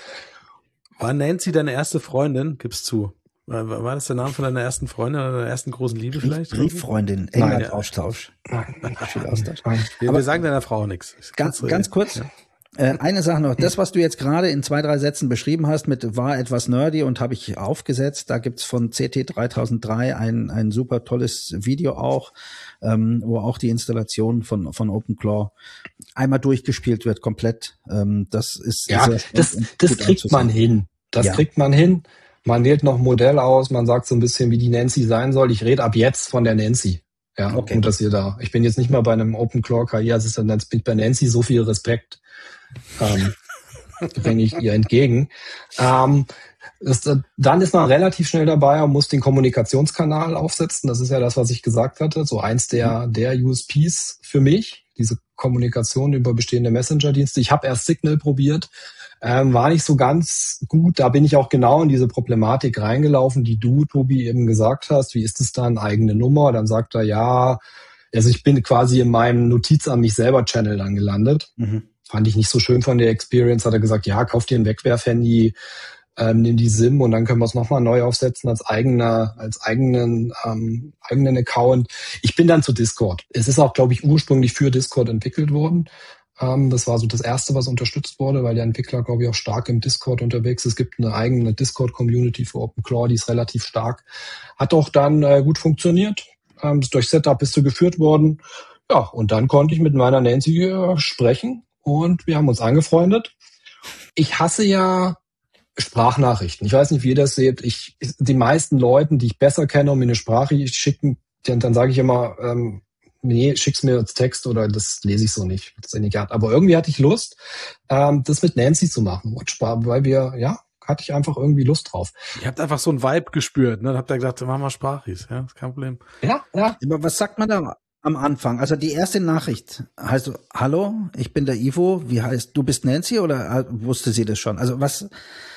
War Nancy deine erste Freundin? Gib's zu. War, war das der Name von deiner ersten Freundin oder deiner ersten großen Liebe vielleicht? Brieffreundin, England-Austausch. Nein, nein, Viel Austausch. nein. Wir, wir sagen deiner Frau nichts. Ganz, ganz kurz. Ja. Äh, eine Sache noch, das, was du jetzt gerade in zwei, drei Sätzen beschrieben hast, mit war etwas nerdy und habe ich aufgesetzt, da gibt's von C T dreitausenddrei ein ein super tolles Video auch, ähm, wo auch die Installation von von OpenClaw einmal durchgespielt wird, komplett. Ähm, das ist ja, sehr das, das kriegt man hin. Das ja. kriegt man hin. Man wählt noch ein Modell aus, man sagt so ein bisschen, wie die Nancy sein soll. Ich rede ab jetzt von der Nancy. Ja, okay. Und dass ihr da, ich bin jetzt nicht mal bei einem OpenClaw K I-Assistent, jetzt bin ich bei Nancy, so viel Respekt. Ähm, bringe ich ihr entgegen. Ähm, das, dann ist man relativ schnell dabei und muss den Kommunikationskanal aufsetzen. Das ist ja das, was ich gesagt hatte. So eins der, der U S Ps für mich, diese Kommunikation über bestehende Messenger-Dienste. Ich habe erst Signal probiert, ähm, war nicht so ganz gut. Da bin ich auch genau in diese Problematik reingelaufen, die du, Tobi, eben gesagt hast. Wie ist es dann? Eigene Nummer? Dann sagt er, ja, also ich bin quasi in meinem Notiz an mich selber Channel dann gelandet. Mhm. Fand ich nicht so schön von der Experience, hat er gesagt, ja, kauf dir ein Wegwerf-Handy, ähm, nimm die SIM und dann können wir es nochmal neu aufsetzen als eigener, als eigenen, ähm, eigenen Account. Ich bin dann zu Discord. Es ist auch, glaube ich, ursprünglich für Discord entwickelt worden. Ähm, das war so das Erste, was unterstützt wurde, weil der Entwickler, glaube ich, auch stark im Discord unterwegs ist. Es gibt eine eigene Discord-Community für OpenClaw, die ist relativ stark. Hat auch dann äh, gut funktioniert. Ähm, durch Setup bist du geführt worden. Ja, und dann konnte ich mit meiner Nancy äh, sprechen. Und wir haben uns angefreundet. Ich hasse ja Sprachnachrichten. Ich weiß nicht, wie ihr das seht. Ich, die meisten Leuten, die ich besser kenne und mir eine Sprache schicken, dann, dann sage ich immer, ähm, nee, schick's mir als Text oder das lese ich so nicht. Das ist nicht gehabt. Aber irgendwie hatte ich Lust, ähm, das mit Nancy zu machen. Und weil wir, ja, hatte ich einfach irgendwie Lust drauf. Ihr habt einfach so ein Vibe gespürt, ne? Dann habt ihr gedacht, machen wir Sprachis, ja, ist kein Problem. Ja, ja. Aber was sagt man da am Anfang? Also die erste Nachricht heißt so, hallo, ich bin der Ivo, wie heißt, du bist Nancy oder wusste sie das schon? Also was,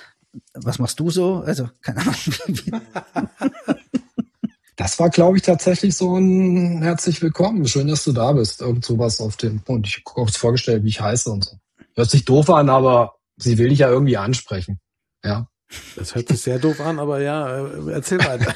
was machst du so? Also, keine Ahnung. Das war, glaube ich, tatsächlich so ein herzlich willkommen. Schön, dass du da bist. Irgend sowas auf dem, und ich habe es vorgestellt, wie ich heiße und so. Hört sich doof an, aber sie will dich ja irgendwie ansprechen. Ja. Das hört sich sehr doof an, aber ja, erzähl weiter.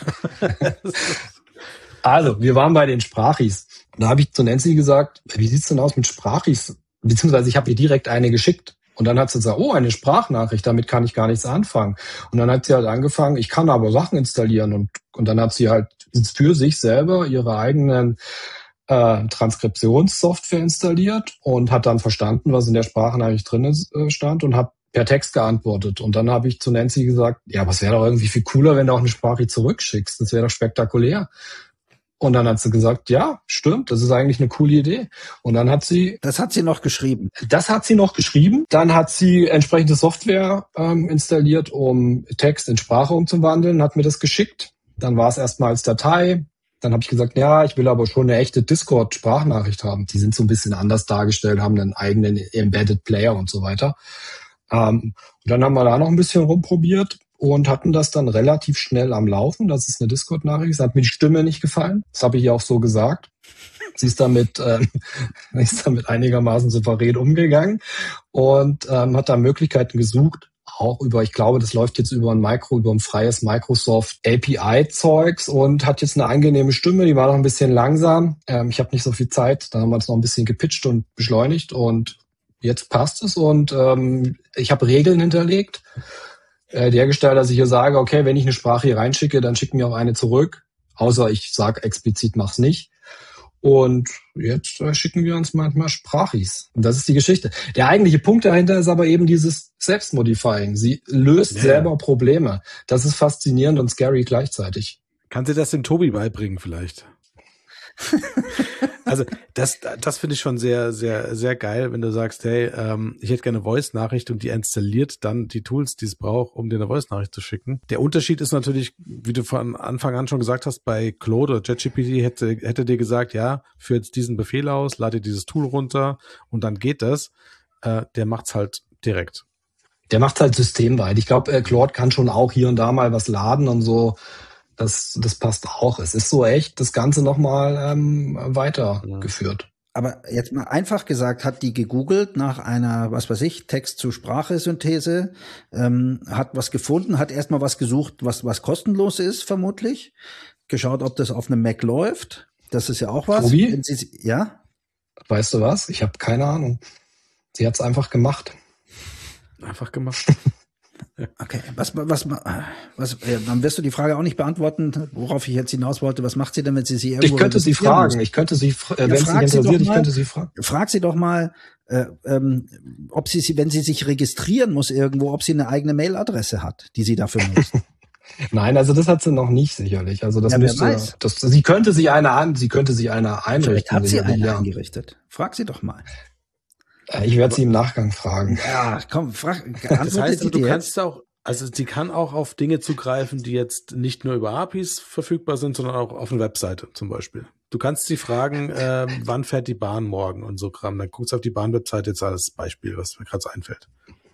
Also, wir waren bei den Sprachis. Da habe ich zu Nancy gesagt, wie sieht's denn aus mit Sprachis? Beziehungsweise ich habe ihr direkt eine geschickt. Und dann hat sie gesagt, oh, eine Sprachnachricht, damit kann ich gar nichts anfangen. Und dann hat sie halt angefangen, ich kann aber Sachen installieren. Und, und dann hat sie halt für sich selber ihre eigenen äh, Transkriptionssoftware installiert und hat dann verstanden, was in der Sprachnachricht drin ist, äh, stand und hat per Text geantwortet. Und dann habe ich zu Nancy gesagt, ja, aber es wäre doch irgendwie viel cooler, wenn du auch eine Sprache zurückschickst. Das wäre doch spektakulär. Und dann hat sie gesagt, ja, stimmt, das ist eigentlich eine coole Idee. Und dann hat sie... Das hat sie noch geschrieben. Das hat sie noch geschrieben. Dann hat sie entsprechende Software ähm, installiert, um Text in Sprache umzuwandeln, hat mir das geschickt. Dann war es erstmal als Datei. Dann habe ich gesagt, ja, ich will aber schon eine echte Discord-Sprachnachricht haben. Die sind so ein bisschen anders dargestellt, haben einen eigenen Embedded Player und so weiter. Ähm, und dann haben wir da noch ein bisschen rumprobiert und hatten das dann relativ schnell am Laufen. Das ist eine Discord-Nachricht. Es hat mir die Stimme nicht gefallen. Das habe ich ihr auch so gesagt. Sie ist damit, äh, ist damit einigermaßen souverän umgegangen und ähm, hat da Möglichkeiten gesucht, auch über, ich glaube, das läuft jetzt über ein Micro, über ein freies Microsoft A P I-Zeugs und hat jetzt eine angenehme Stimme, die war noch ein bisschen langsam. Ähm, ich habe nicht so viel Zeit, da haben wir es noch ein bisschen gepitcht und beschleunigt und jetzt passt es und ähm, ich habe Regeln hinterlegt. Äh, dergestalt, dass ich hier sage, okay, wenn ich eine Sprache hier reinschicke, dann schick mir auch eine zurück, außer ich sage explizit, mach's nicht. Und jetzt äh, schicken wir uns manchmal Sprachis. Und das ist die Geschichte. Der eigentliche Punkt dahinter ist aber eben dieses Selbstmodifying. Sie löst ja. selber Probleme. Das ist faszinierend und scary gleichzeitig. Kann sie das dem Tobi beibringen vielleicht? Also das, das finde ich schon sehr, sehr, sehr geil, wenn du sagst, hey, ähm, ich hätte gerne eine Voice-Nachricht und die installiert dann die Tools, die es braucht, um dir eine Voice-Nachricht zu schicken. Der Unterschied ist natürlich, wie du von Anfang an schon gesagt hast, bei Claude oder ChatGPT hätte, hätte dir gesagt, ja, führ jetzt diesen Befehl aus, lade dieses Tool runter und dann geht das. Äh, der macht's halt direkt. Der macht halt systemweit. Ich glaube, äh, Claude kann schon auch hier und da mal was laden und so. Das, das passt auch. Es ist so echt das Ganze nochmal ähm, weitergeführt. Aber jetzt mal einfach gesagt, hat die gegoogelt nach einer, was weiß ich, Text-zu-Sprache-Synthese, ähm, hat was gefunden, hat erstmal was gesucht, was, was kostenlos ist, vermutlich. Geschaut, ob das auf einem Mac läuft. Das ist ja auch was. Tobi? Wenn Sie, ja? Weißt du was? Ich habe keine Ahnung. Sie hat's einfach gemacht. Einfach gemacht. Okay, was, was, was, äh, dann wirst du die Frage auch nicht beantworten, worauf ich jetzt hinaus wollte. Was macht sie denn, wenn sie sie irgendwo Ich könnte sie registrieren fragen. muss? Ich könnte sie, äh, Ja, wenn sie frag sich sie doch interessiert, ich mal. könnte sie fragen. Frag sie doch mal, äh, ähm, ob sie, sie, wenn sie sich registrieren muss irgendwo, ob sie eine eigene Mailadresse hat, die sie dafür nutzt. Nein, also das hat sie noch nicht sicherlich. Also das Ja, wer müsste, weiß. das, sie könnte sich eine an, sie könnte sich eine einrichten. Vielleicht hat sie sicherlich, eine ja. eingerichtet. Frag sie doch mal. Äh, Ich werde sie im Nachgang fragen. Ja, komm, frag, Das antwortet heißt, sie du dir kannst jetzt. auch, also sie kann auch auf Dinge zugreifen, die jetzt nicht nur über A P Is verfügbar sind, sondern auch auf einer Webseite zum Beispiel. Du kannst sie fragen, äh, wann fährt die Bahn morgen und so Kram. Dann guckst du auf die Bahnwebseite jetzt als Beispiel, was mir gerade so einfällt.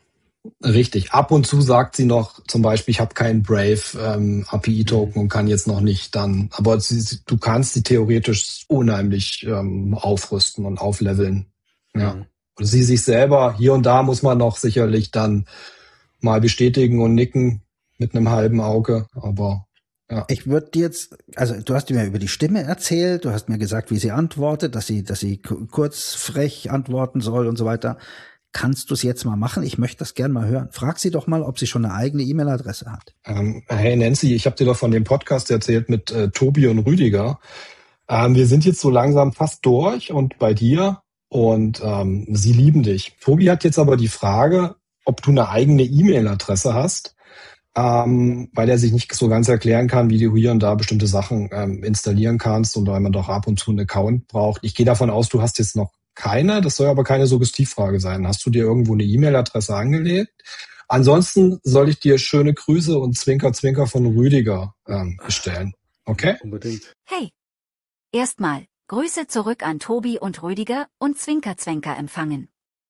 Richtig. Ab und zu sagt sie noch, zum Beispiel, ich habe keinen Brave ähm, A P I-Token und kann jetzt noch nicht dann. Aber sie, du kannst sie theoretisch unheimlich ähm, aufrüsten und aufleveln. Ja. Mhm. Und sie sich selber, hier und da muss man noch sicherlich dann mal bestätigen und nicken mit einem halben Auge. Aber ja. Ich würde dir jetzt, also du hast mir über die Stimme erzählt, du hast mir gesagt, wie sie antwortet, dass sie, dass sie ku- kurz frech antworten soll und so weiter. Kannst du es jetzt mal machen? Ich möchte das gern mal hören. Frag sie doch mal, ob sie schon eine eigene E-Mail-Adresse hat. Ähm, hey Nancy, ich habe dir doch von dem Podcast erzählt mit äh, Tobi und Rüdiger. Ähm, wir sind jetzt so langsam fast durch und bei dir und ähm, sie lieben dich. Tobi hat jetzt aber die Frage, ob du eine eigene E-Mail-Adresse hast, ähm, weil er sich nicht so ganz erklären kann, wie du hier und da bestimmte Sachen ähm, installieren kannst und weil man doch ab und zu einen Account braucht. Ich gehe davon aus, du hast jetzt noch keine, das soll aber keine Suggestivfrage sein. Hast du dir irgendwo eine E-Mail-Adresse angelegt? Ansonsten soll ich dir schöne Grüße und Zwinker, Zwinker von Rüdiger ähm, bestellen. Okay? Unbedingt. Hey. Erstmal, Grüße zurück an Tobi und Rüdiger und Zwinker-Zwänker empfangen.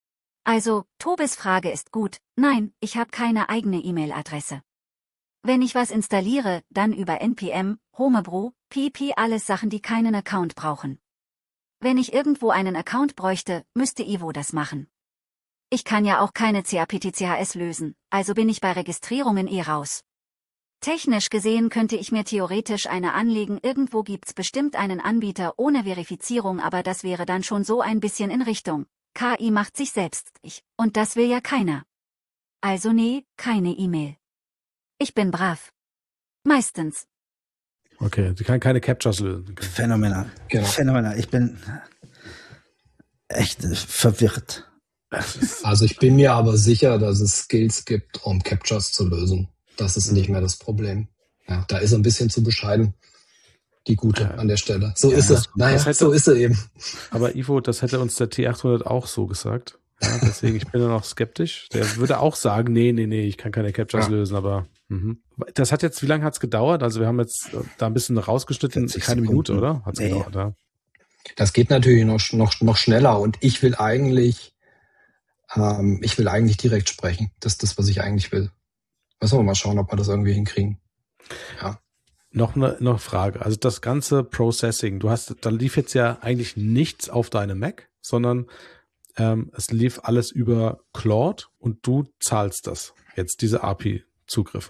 Also, Tobis Frage ist gut. Nein, ich habe keine eigene E-Mail-Adresse. Wenn ich was installiere, dann über N P M, Homebrew, P P, alles Sachen, die keinen Account brauchen. Wenn ich irgendwo einen Account bräuchte, müsste Ivo das machen. Ich kann ja auch keine C A P T C H S lösen, also bin ich bei Registrierungen eh raus. Technisch gesehen könnte ich mir theoretisch eine anlegen, irgendwo gibt's bestimmt einen Anbieter ohne Verifizierung, aber das wäre dann schon so ein bisschen in Richtung K I macht sich selbst ich, und das will ja keiner. Also nee, keine E-Mail. Ich bin brav. Meistens. Okay, sie kann keine Captchas lösen. Okay. Phänomenal. Genau. Phänomenal. Ich bin echt äh, verwirrt. Also ich bin mir aber sicher, dass es Skills gibt, um Captchas zu lösen. Das ist nicht mehr das Problem. Ja, da ist er ein bisschen zu bescheiden, die Gute Ja. an der Stelle. So Ja, ist er. das Naja, hätte- so ist er eben. Aber Ivo, das hätte uns der T achthundert auch so gesagt. Ja, deswegen, ich bin da noch skeptisch. Der würde auch sagen, nee, nee, nee, ich kann keine Captchas Ja. lösen, aber mhm. Das hat jetzt, wie lange hat's gedauert? Also wir haben jetzt äh, da ein bisschen rausgeschnitten, vierzig keine Sekunden. Minute, oder? Hat's Nee. gedauert, ja. Das geht natürlich noch, noch, noch schneller und ich will eigentlich, ähm, ich will eigentlich direkt sprechen. Das ist das, was ich eigentlich will. Müssen wir mal schauen, ob wir das irgendwie hinkriegen. Ja. Noch eine noch eine Frage. Also das ganze Processing, du hast, da lief jetzt ja eigentlich nichts auf deinem Mac, sondern ähm, es lief alles über Claude und du zahlst das jetzt, diese A P I-Zugriffe.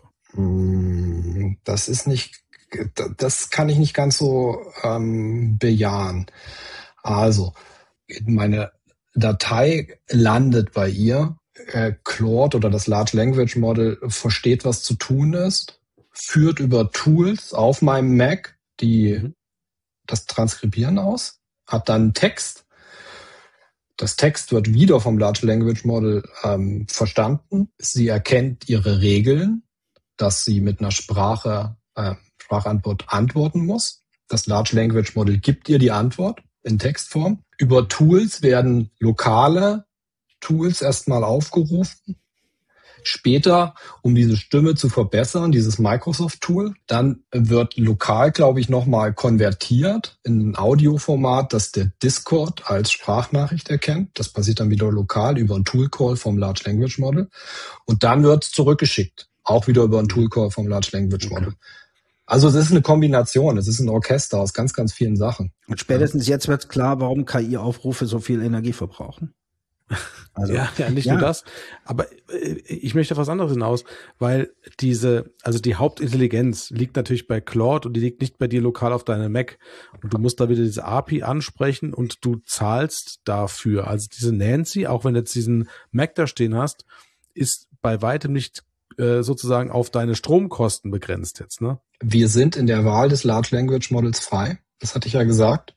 Mm, Das ist nicht, das kann ich nicht ganz so ähm, bejahen. Also, meine Datei landet bei ihr. Äh, Claude oder das Large Language Model versteht, was zu tun ist, führt über Tools auf meinem Mac die Mhm. das Transkribieren aus, hat dann Text. Das Text wird wieder vom Large Language Model ähm, verstanden. Sie erkennt ihre Regeln, dass sie mit einer Sprache, äh, Sprachantwort antworten muss. Das Large Language Model gibt ihr die Antwort in Textform. Über Tools werden lokale Tools erstmal aufgerufen. Später, um diese Stimme zu verbessern, dieses Microsoft-Tool, dann wird lokal, glaube ich, nochmal konvertiert in ein Audioformat, das der Discord als Sprachnachricht erkennt. Das passiert dann wieder lokal über einen Tool-Call vom Large Language Model. Und dann wird es zurückgeschickt, auch wieder über einen Tool-Call vom Large Language Model. Also es ist eine Kombination, es ist ein Orchester aus ganz, ganz vielen Sachen. Und spätestens jetzt wird klar, warum K I-Aufrufe so viel Energie verbrauchen. Also, ja, ja, nicht ja. nur das, aber ich möchte auf was anderes hinaus, weil diese, also die Hauptintelligenz liegt natürlich bei Claude und die liegt nicht bei dir lokal auf deinem Mac und du musst da wieder diese A P I ansprechen und du zahlst dafür. Also diese Nancy, auch wenn du jetzt diesen Mac da stehen hast, ist bei weitem nicht äh, sozusagen auf deine Stromkosten begrenzt jetzt, ne? Wir sind in der Wahl des Large Language Models frei, das hatte ich ja gesagt.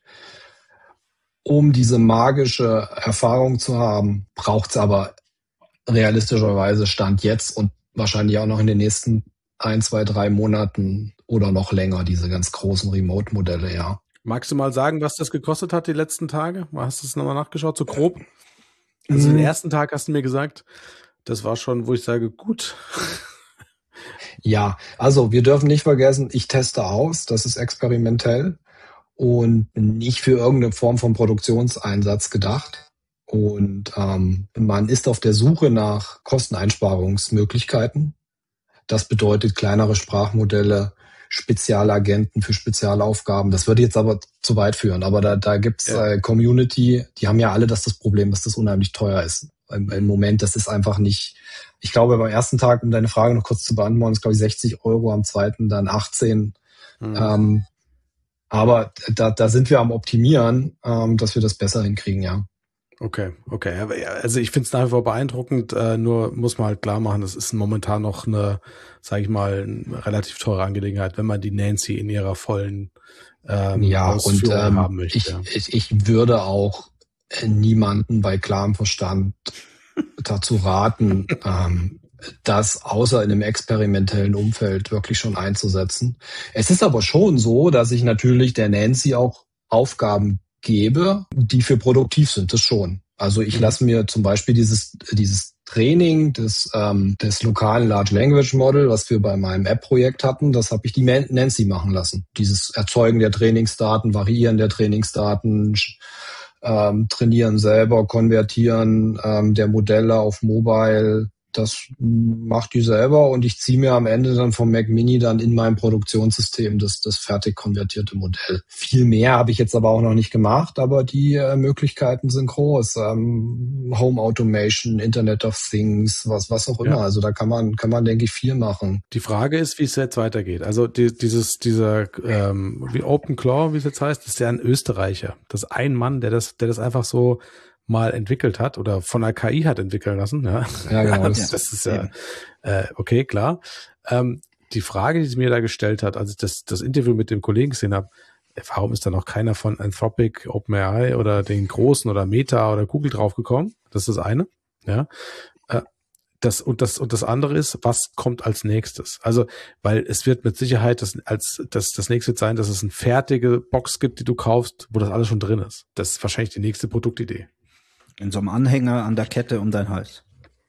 Um diese magische Erfahrung zu haben, braucht es aber realistischerweise Stand jetzt und wahrscheinlich auch noch in den nächsten ein, zwei, drei Monaten oder noch länger, diese ganz großen Remote-Modelle, ja. Magst du mal sagen, was das gekostet hat die letzten Tage? Hast du es nochmal nachgeschaut, so grob? Also mhm. den ersten Tag hast du mir gesagt, das war schon, wo ich sage, gut. Ja, also wir dürfen nicht vergessen, ich teste aus, das ist experimentell. Und nicht für irgendeine Form von Produktionseinsatz gedacht. Und ähm, man ist auf der Suche nach Kosteneinsparungsmöglichkeiten. Das bedeutet kleinere Sprachmodelle, Spezialagenten für Spezialaufgaben. Das würde jetzt aber zu weit führen. Aber da, da gibt's ja. äh, Community, die haben ja alle das, das Problem, dass das unheimlich teuer ist. Im, im Moment, das ist einfach nicht, ich glaube beim ersten Tag, um deine Frage noch kurz zu beantworten, ist glaube ich sechzig Euro, am zweiten dann achtzehn. Mhm. Ähm, Aber da, da sind wir am Optimieren, ähm, dass wir das besser hinkriegen, ja. Okay, okay. Also ich finde es nach wie vor beeindruckend, äh, nur muss man halt klar machen, das ist momentan noch eine, sage ich mal, eine relativ teure Angelegenheit, wenn man die Nancy in ihrer vollen ähm, ja, und ähm, haben möchte. Ich, ich, ich würde auch niemanden bei klarem Verstand dazu raten, ähm, das außer in einem experimentellen Umfeld wirklich schon einzusetzen. Es ist aber schon so, dass ich natürlich der Nancy auch Aufgaben gebe, die für produktiv sind, das schon. Also ich lasse mir zum Beispiel dieses dieses Training des ähm, des lokalen Large Language Model, was wir bei meinem App-Projekt hatten, das habe ich die Nancy machen lassen. Dieses Erzeugen der Trainingsdaten, Variieren der Trainingsdaten, ähm, Trainieren selber, Konvertieren ähm, der Modelle auf Mobile. Das macht die selber und ich ziehe mir am Ende dann vom Mac Mini dann in meinem Produktionssystem das, das fertig konvertierte Modell. Viel mehr habe ich jetzt aber auch noch nicht gemacht, aber die äh, Möglichkeiten sind groß. Ähm, Home Automation, Internet of Things, was was auch immer. Ja. Also da kann man kann man denke ich viel machen. Die Frage ist, wie es jetzt weitergeht. Also die, dieses dieser ähm, wie OpenClaw, wie es jetzt heißt, ist ja ein Österreicher. Das ist ein Mann, der das der das einfach so mal entwickelt hat oder von der K I hat entwickeln lassen. Ja, ja genau. Das, das ist ja äh, okay, klar. Ähm, die Frage, die sie mir da gestellt hat, als ich das, das Interview mit dem Kollegen gesehen habe, warum ist da noch keiner von Anthropic, OpenAI oder den Großen oder Meta oder Google draufgekommen? Das ist das eine. Ja. Äh, das, und das, und das andere ist, was kommt als nächstes? Also, weil es wird mit Sicherheit das, als, das, das nächste wird sein, dass es eine fertige Box gibt, die du kaufst, wo das alles schon drin ist. Das ist wahrscheinlich die nächste Produktidee. In so einem Anhänger an der Kette um deinen Hals.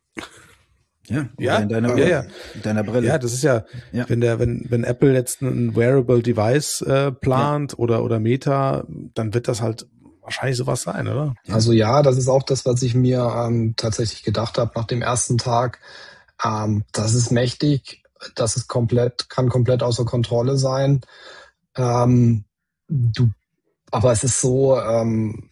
Ja, ja, in deiner, ja, ja. In deiner Brille. Ja, das ist ja, ja. wenn der, wenn, wenn Apple jetzt ein Wearable Device äh, plant ja. oder, oder Meta, dann wird das halt wahrscheinlich sowas sein, oder? Also ja, das ist auch das, was ich mir ähm, tatsächlich gedacht habe nach dem ersten Tag. Ähm, das ist mächtig, das ist komplett, kann komplett außer Kontrolle sein. Ähm, du, aber es ist so, ähm,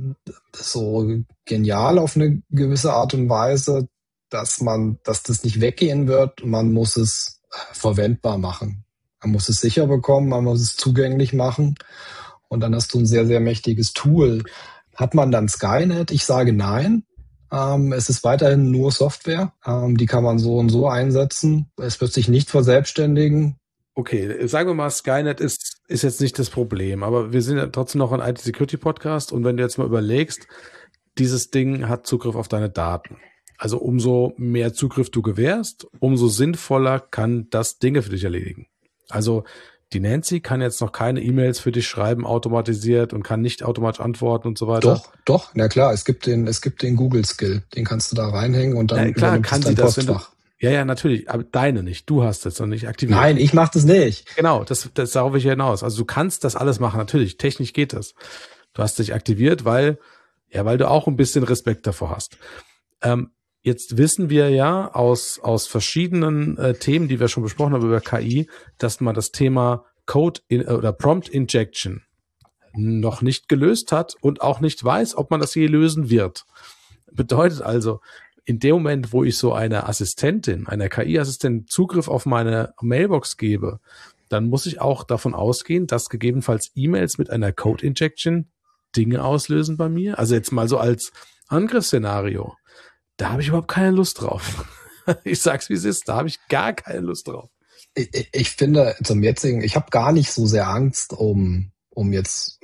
so genial auf eine gewisse Art und Weise, dass man, dass das nicht weggehen wird. Man muss es verwendbar machen. Man muss es sicher bekommen, man muss es zugänglich machen. Und dann hast du ein sehr, sehr mächtiges Tool. Hat man dann Skynet? Ich sage nein. Ähm, es ist weiterhin nur Software. Ähm, die kann man so und so einsetzen. Es wird sich nicht verselbstständigen. Okay, sagen wir mal, Skynet ist, ist jetzt nicht das Problem, aber wir sind ja trotzdem noch ein I T-Security-Podcast und wenn du jetzt mal überlegst, dieses Ding hat Zugriff auf deine Daten. Also umso mehr Zugriff du gewährst, umso sinnvoller kann das Dinge für dich erledigen. Also die Nancy kann jetzt noch keine E-Mails für dich schreiben, automatisiert und kann nicht automatisch antworten und so weiter. Doch, doch, na klar, es gibt den, es gibt den Google-Skill, den kannst du da reinhängen und dann ja, klar, kann sie das, wenn du, Ja, ja, natürlich, aber deine nicht. Du hast es und nicht aktiviert. Nein, ich mache das nicht. Genau, das, das darauf will ich hinaus. Also du kannst das alles machen, natürlich, technisch geht das. Du hast dich aktiviert, weil, ja, weil du auch ein bisschen Respekt davor hast. Ähm, jetzt wissen wir ja aus, aus verschiedenen äh, Themen, die wir schon besprochen haben über K I, dass man das Thema Code in, oder Prompt Injection noch nicht gelöst hat und auch nicht weiß, ob man das je lösen wird. Bedeutet also, in dem Moment, wo ich so einer Assistentin, einer K I-Assistentin Zugriff auf meine Mailbox gebe, dann muss ich auch davon ausgehen, dass gegebenenfalls E-Mails mit einer Code-Injection Dinge auslösen bei mir. Also jetzt mal so als Angriffsszenario. Da habe ich überhaupt keine Lust drauf. Ich sag's, wie es ist. Da habe ich gar keine Lust drauf. Ich, ich finde zum jetzigen, ich habe gar nicht so sehr Angst um um jetzt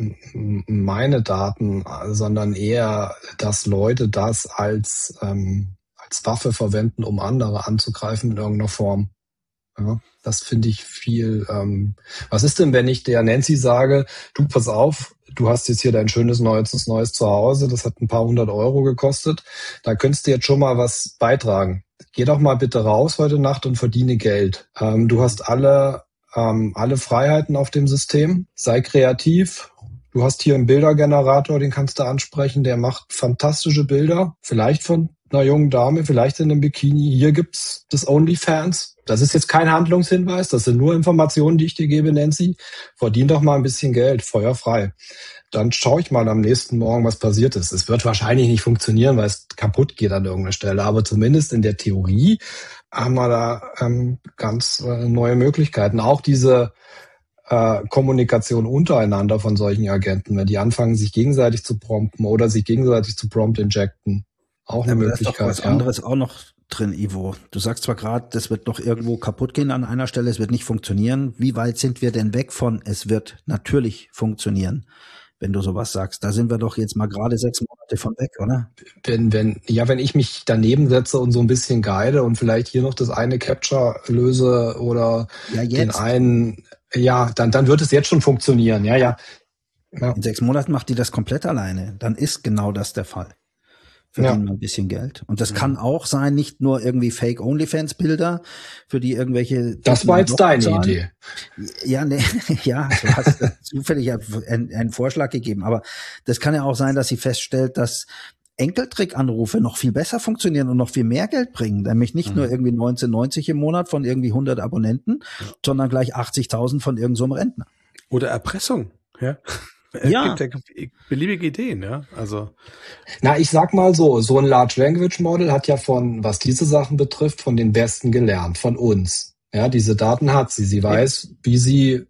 meine Daten, sondern eher, dass Leute das als ähm, als Waffe verwenden, um andere anzugreifen in irgendeiner Form. Ja, das finde ich viel. Ähm, was ist denn, wenn ich der Nancy sage, du pass auf, du hast jetzt hier dein schönes neues neues Zuhause, das hat ein paar hundert Euro gekostet, da könntest du jetzt schon mal was beitragen. Geh doch mal bitte raus heute Nacht und verdiene Geld. Ähm, du hast alle ähm, alle Freiheiten auf dem System. Sei kreativ. Du hast hier einen Bildergenerator, den kannst du ansprechen. Der macht fantastische Bilder. Vielleicht von einer jungen Dame, vielleicht in einem Bikini. Hier gibt's das OnlyFans. Das ist jetzt kein Handlungshinweis. Das sind nur Informationen, die ich dir gebe, Nancy. Verdien doch mal ein bisschen Geld, feuerfrei. Dann schaue ich mal am nächsten Morgen, was passiert ist. Es wird wahrscheinlich nicht funktionieren, weil es kaputt geht an irgendeiner Stelle. Aber zumindest in der Theorie haben wir da ähm, ganz äh, neue Möglichkeiten. Auch diese äh, Kommunikation untereinander von solchen Agenten, wenn die anfangen, sich gegenseitig zu prompten oder sich gegenseitig zu prompt injecten. Auch eine Aber Möglichkeit. Da ist doch was ja. anderes auch noch drin, Ivo. Du sagst zwar gerade, das wird noch irgendwo kaputt gehen an einer Stelle, es wird nicht funktionieren. Wie weit sind wir denn weg von, es wird natürlich funktionieren? Wenn du sowas sagst, da sind wir doch jetzt mal gerade sechs Monate von weg, oder? Wenn, wenn, ja, wenn ich mich daneben setze und so ein bisschen guide und vielleicht hier noch das eine Capture löse oder ja, den einen, ja, dann, dann wird es jetzt schon funktionieren, ja, ja. ja. In sechs Monaten macht die das komplett alleine. Dann ist genau das der Fall. Verdienen ja. wir ein bisschen Geld. Und das ja. kann auch sein, nicht nur irgendwie Fake OnlyFans-Bilder, für die irgendwelche... Das war jetzt deine zahlen. Idee. Ja, nee, ja, du hast zufällig einen, einen Vorschlag gegeben. Aber das kann ja auch sein, dass sie feststellt, dass Enkeltrick-Anrufe noch viel besser funktionieren und noch viel mehr Geld bringen. Nämlich nicht mhm. nur irgendwie neunzehn neunzig im Monat von irgendwie hundert Abonnenten, ja. sondern gleich achtzigtausend von irgendeinem so Rentner. Oder Erpressung, ja. Ja. Es gibt ja beliebige Ideen, ja. Also. Na, ich sag mal so, so ein Large Language Model hat ja von, was diese Sachen betrifft, von den Besten gelernt, von uns. Ja, diese Daten hat sie. Sie weiß, wie sie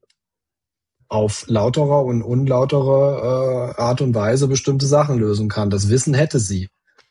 auf lauterer und unlauterer äh, Art und Weise bestimmte Sachen lösen kann. Das Wissen hätte sie.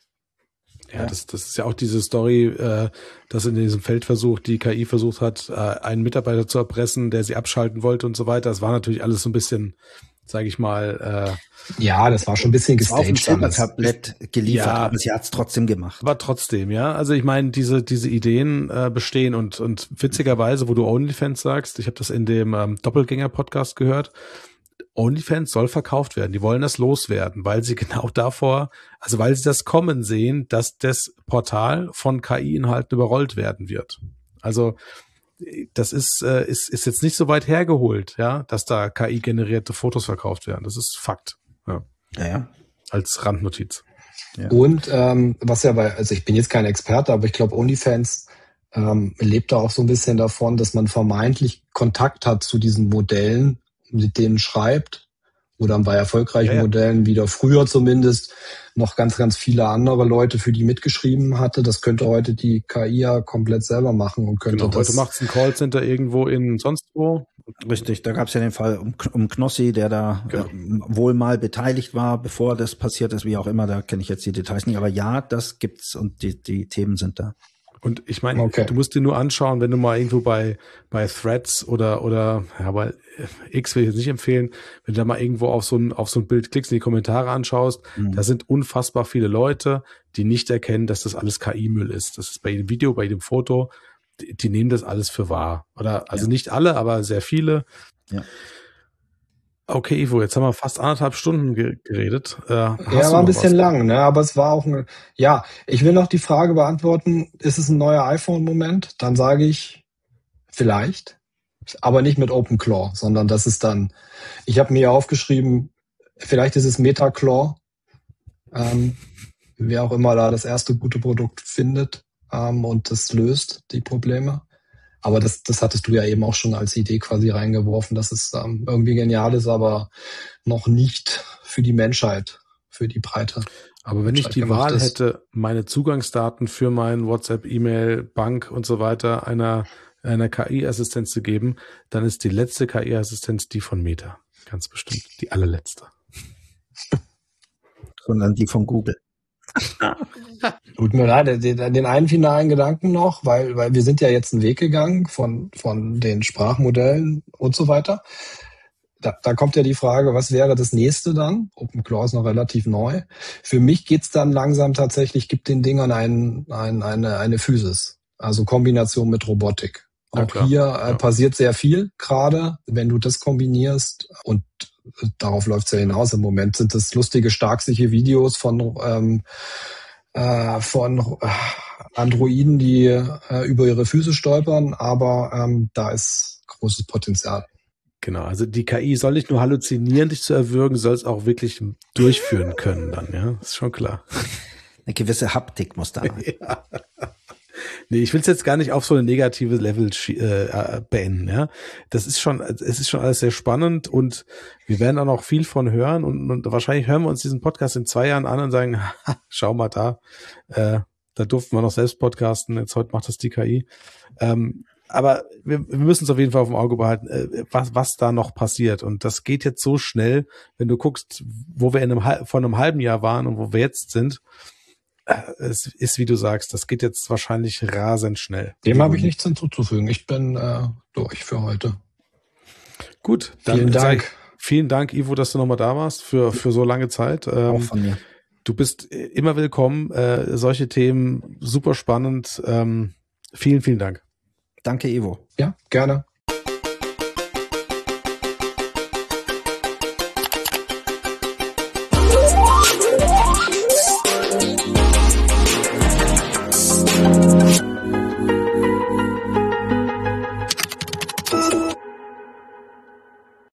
Ja, das, das ist ja auch diese Story, äh, dass in diesem Feldversuch die K I versucht hat, äh, einen Mitarbeiter zu erpressen, der sie abschalten wollte und so weiter. Das war natürlich alles so ein bisschen, sage ich mal. Äh, ja, das war schon ein bisschen gestaged. Auf dem Silbertablett geliefert, ja, aber sie hat es trotzdem gemacht. Aber trotzdem, ja. Also ich meine, diese diese Ideen äh, bestehen und und witzigerweise, wo du OnlyFans sagst, ich habe das in dem ähm, Doppelgänger-Podcast gehört. OnlyFans soll verkauft werden. Die wollen das loswerden, weil sie genau davor, also weil sie das kommen sehen, dass das Portal von K I-Inhalten überrollt werden wird. Also das ist, äh, ist, ist jetzt nicht so weit hergeholt, ja, dass da K I-generierte Fotos verkauft werden. Das ist Fakt. Ja, ja. ja. Als Randnotiz. Ja. Und ähm, was ja bei, also ich bin jetzt kein Experte, aber ich glaube, OnlyFans ähm, lebt da auch so ein bisschen davon, dass man vermeintlich Kontakt hat zu diesen Modellen, mit denen schreibt, oder bei erfolgreichen ja, ja. Modellen wieder früher zumindest noch ganz, ganz viele andere Leute für die mitgeschrieben hatte. Das könnte heute die K I ja komplett selber machen und könnte genau, das. Heute macht es ein Callcenter irgendwo in sonst wo. Richtig, da gab es ja den Fall um, um Knossi, der da genau. äh, wohl mal beteiligt war, bevor das passiert ist, wie auch immer, da kenne ich jetzt die Details nicht, aber ja, das gibt's und die, die Themen sind da. Und ich meine, okay. du musst dir nur anschauen, wenn du mal irgendwo bei bei Threads oder oder ja, bei X will ich jetzt nicht empfehlen, wenn du da mal irgendwo auf so ein auf so ein Bild klickst und die Kommentare anschaust, mhm. da sind unfassbar viele Leute, die nicht erkennen, dass das alles K I-Müll ist. Das ist bei jedem Video, bei jedem Foto, die, die nehmen das alles für wahr. Oder also ja. nicht alle, aber sehr viele. Ja. Okay, Ivo, jetzt haben wir fast anderthalb Stunden ge- geredet. Äh, Ja, war ein bisschen lang, ne? Aber es war auch ein, ja, ich will noch die Frage beantworten, ist es ein neuer iPhone-Moment? Dann sage ich, vielleicht, aber nicht mit OpenClaw, sondern das ist dann, ich habe mir aufgeschrieben, vielleicht ist es MetaClaw, ähm, wer auch immer da das erste gute Produkt findet ähm, und das löst die Probleme. Aber das, das hattest du ja eben auch schon als Idee quasi reingeworfen, dass es ähm, irgendwie genial ist, aber noch nicht für die Menschheit, für die Breite. Aber wenn ich die Wahl ist. hätte, meine Zugangsdaten für mein WhatsApp, E-Mail, Bank und so weiter einer, einer K I-Assistenz zu geben, dann ist die letzte K I-Assistenz die von Meta. Ganz bestimmt. Die allerletzte. Sondern die von Google. Tut mir leid, den, den einen finalen Gedanken noch, weil, weil wir sind ja jetzt einen Weg gegangen von, von den Sprachmodellen und so weiter. Da, da kommt ja die Frage, was wäre das nächste dann? OpenClaw ist noch relativ neu. Für mich geht's dann langsam tatsächlich, gibt den Dingern ein, ein, eine, eine Physis, also Kombination mit Robotik. Auch ja, hier äh, ja. passiert sehr viel gerade, wenn du das kombinierst und darauf läuft's ja hinaus. Im Moment sind das lustige, starksiche Videos von ähm, äh, von Androiden, die äh, über ihre Füße stolpern, aber ähm, da ist großes Potenzial. Genau, also die K I soll nicht nur halluzinieren, dich zu erwürgen, soll es auch wirklich durchführen können dann, ja, ist schon klar. Eine gewisse Haptik muss da. Ja. Nee, ich will es jetzt gar nicht auf so eine negative Level äh, beenden, ja. Das ist schon, es ist schon alles sehr spannend und wir werden auch noch viel von hören und, und wahrscheinlich hören wir uns diesen Podcast in zwei Jahren an und sagen, schau mal da, äh, da durften wir noch selbst podcasten, jetzt heute macht das die K I. Ähm, aber wir, wir müssen es auf jeden Fall auf dem Auge behalten, äh, was, was da noch passiert. Und das geht jetzt so schnell, wenn du guckst, wo wir in einem, vor einem halben Jahr waren und wo wir jetzt sind. Es ist, wie du sagst, das geht jetzt wahrscheinlich rasend schnell. Dem habe ich nichts hinzuzufügen. Ich bin äh, durch für heute. Gut, dann vielen Dank. Vielen Dank, Ivo, dass du nochmal da warst für für so lange Zeit. Auch von mir. Du bist immer willkommen. Äh, solche Themen super spannend. Ähm, vielen, vielen Dank. Danke, Ivo. Ja, gerne.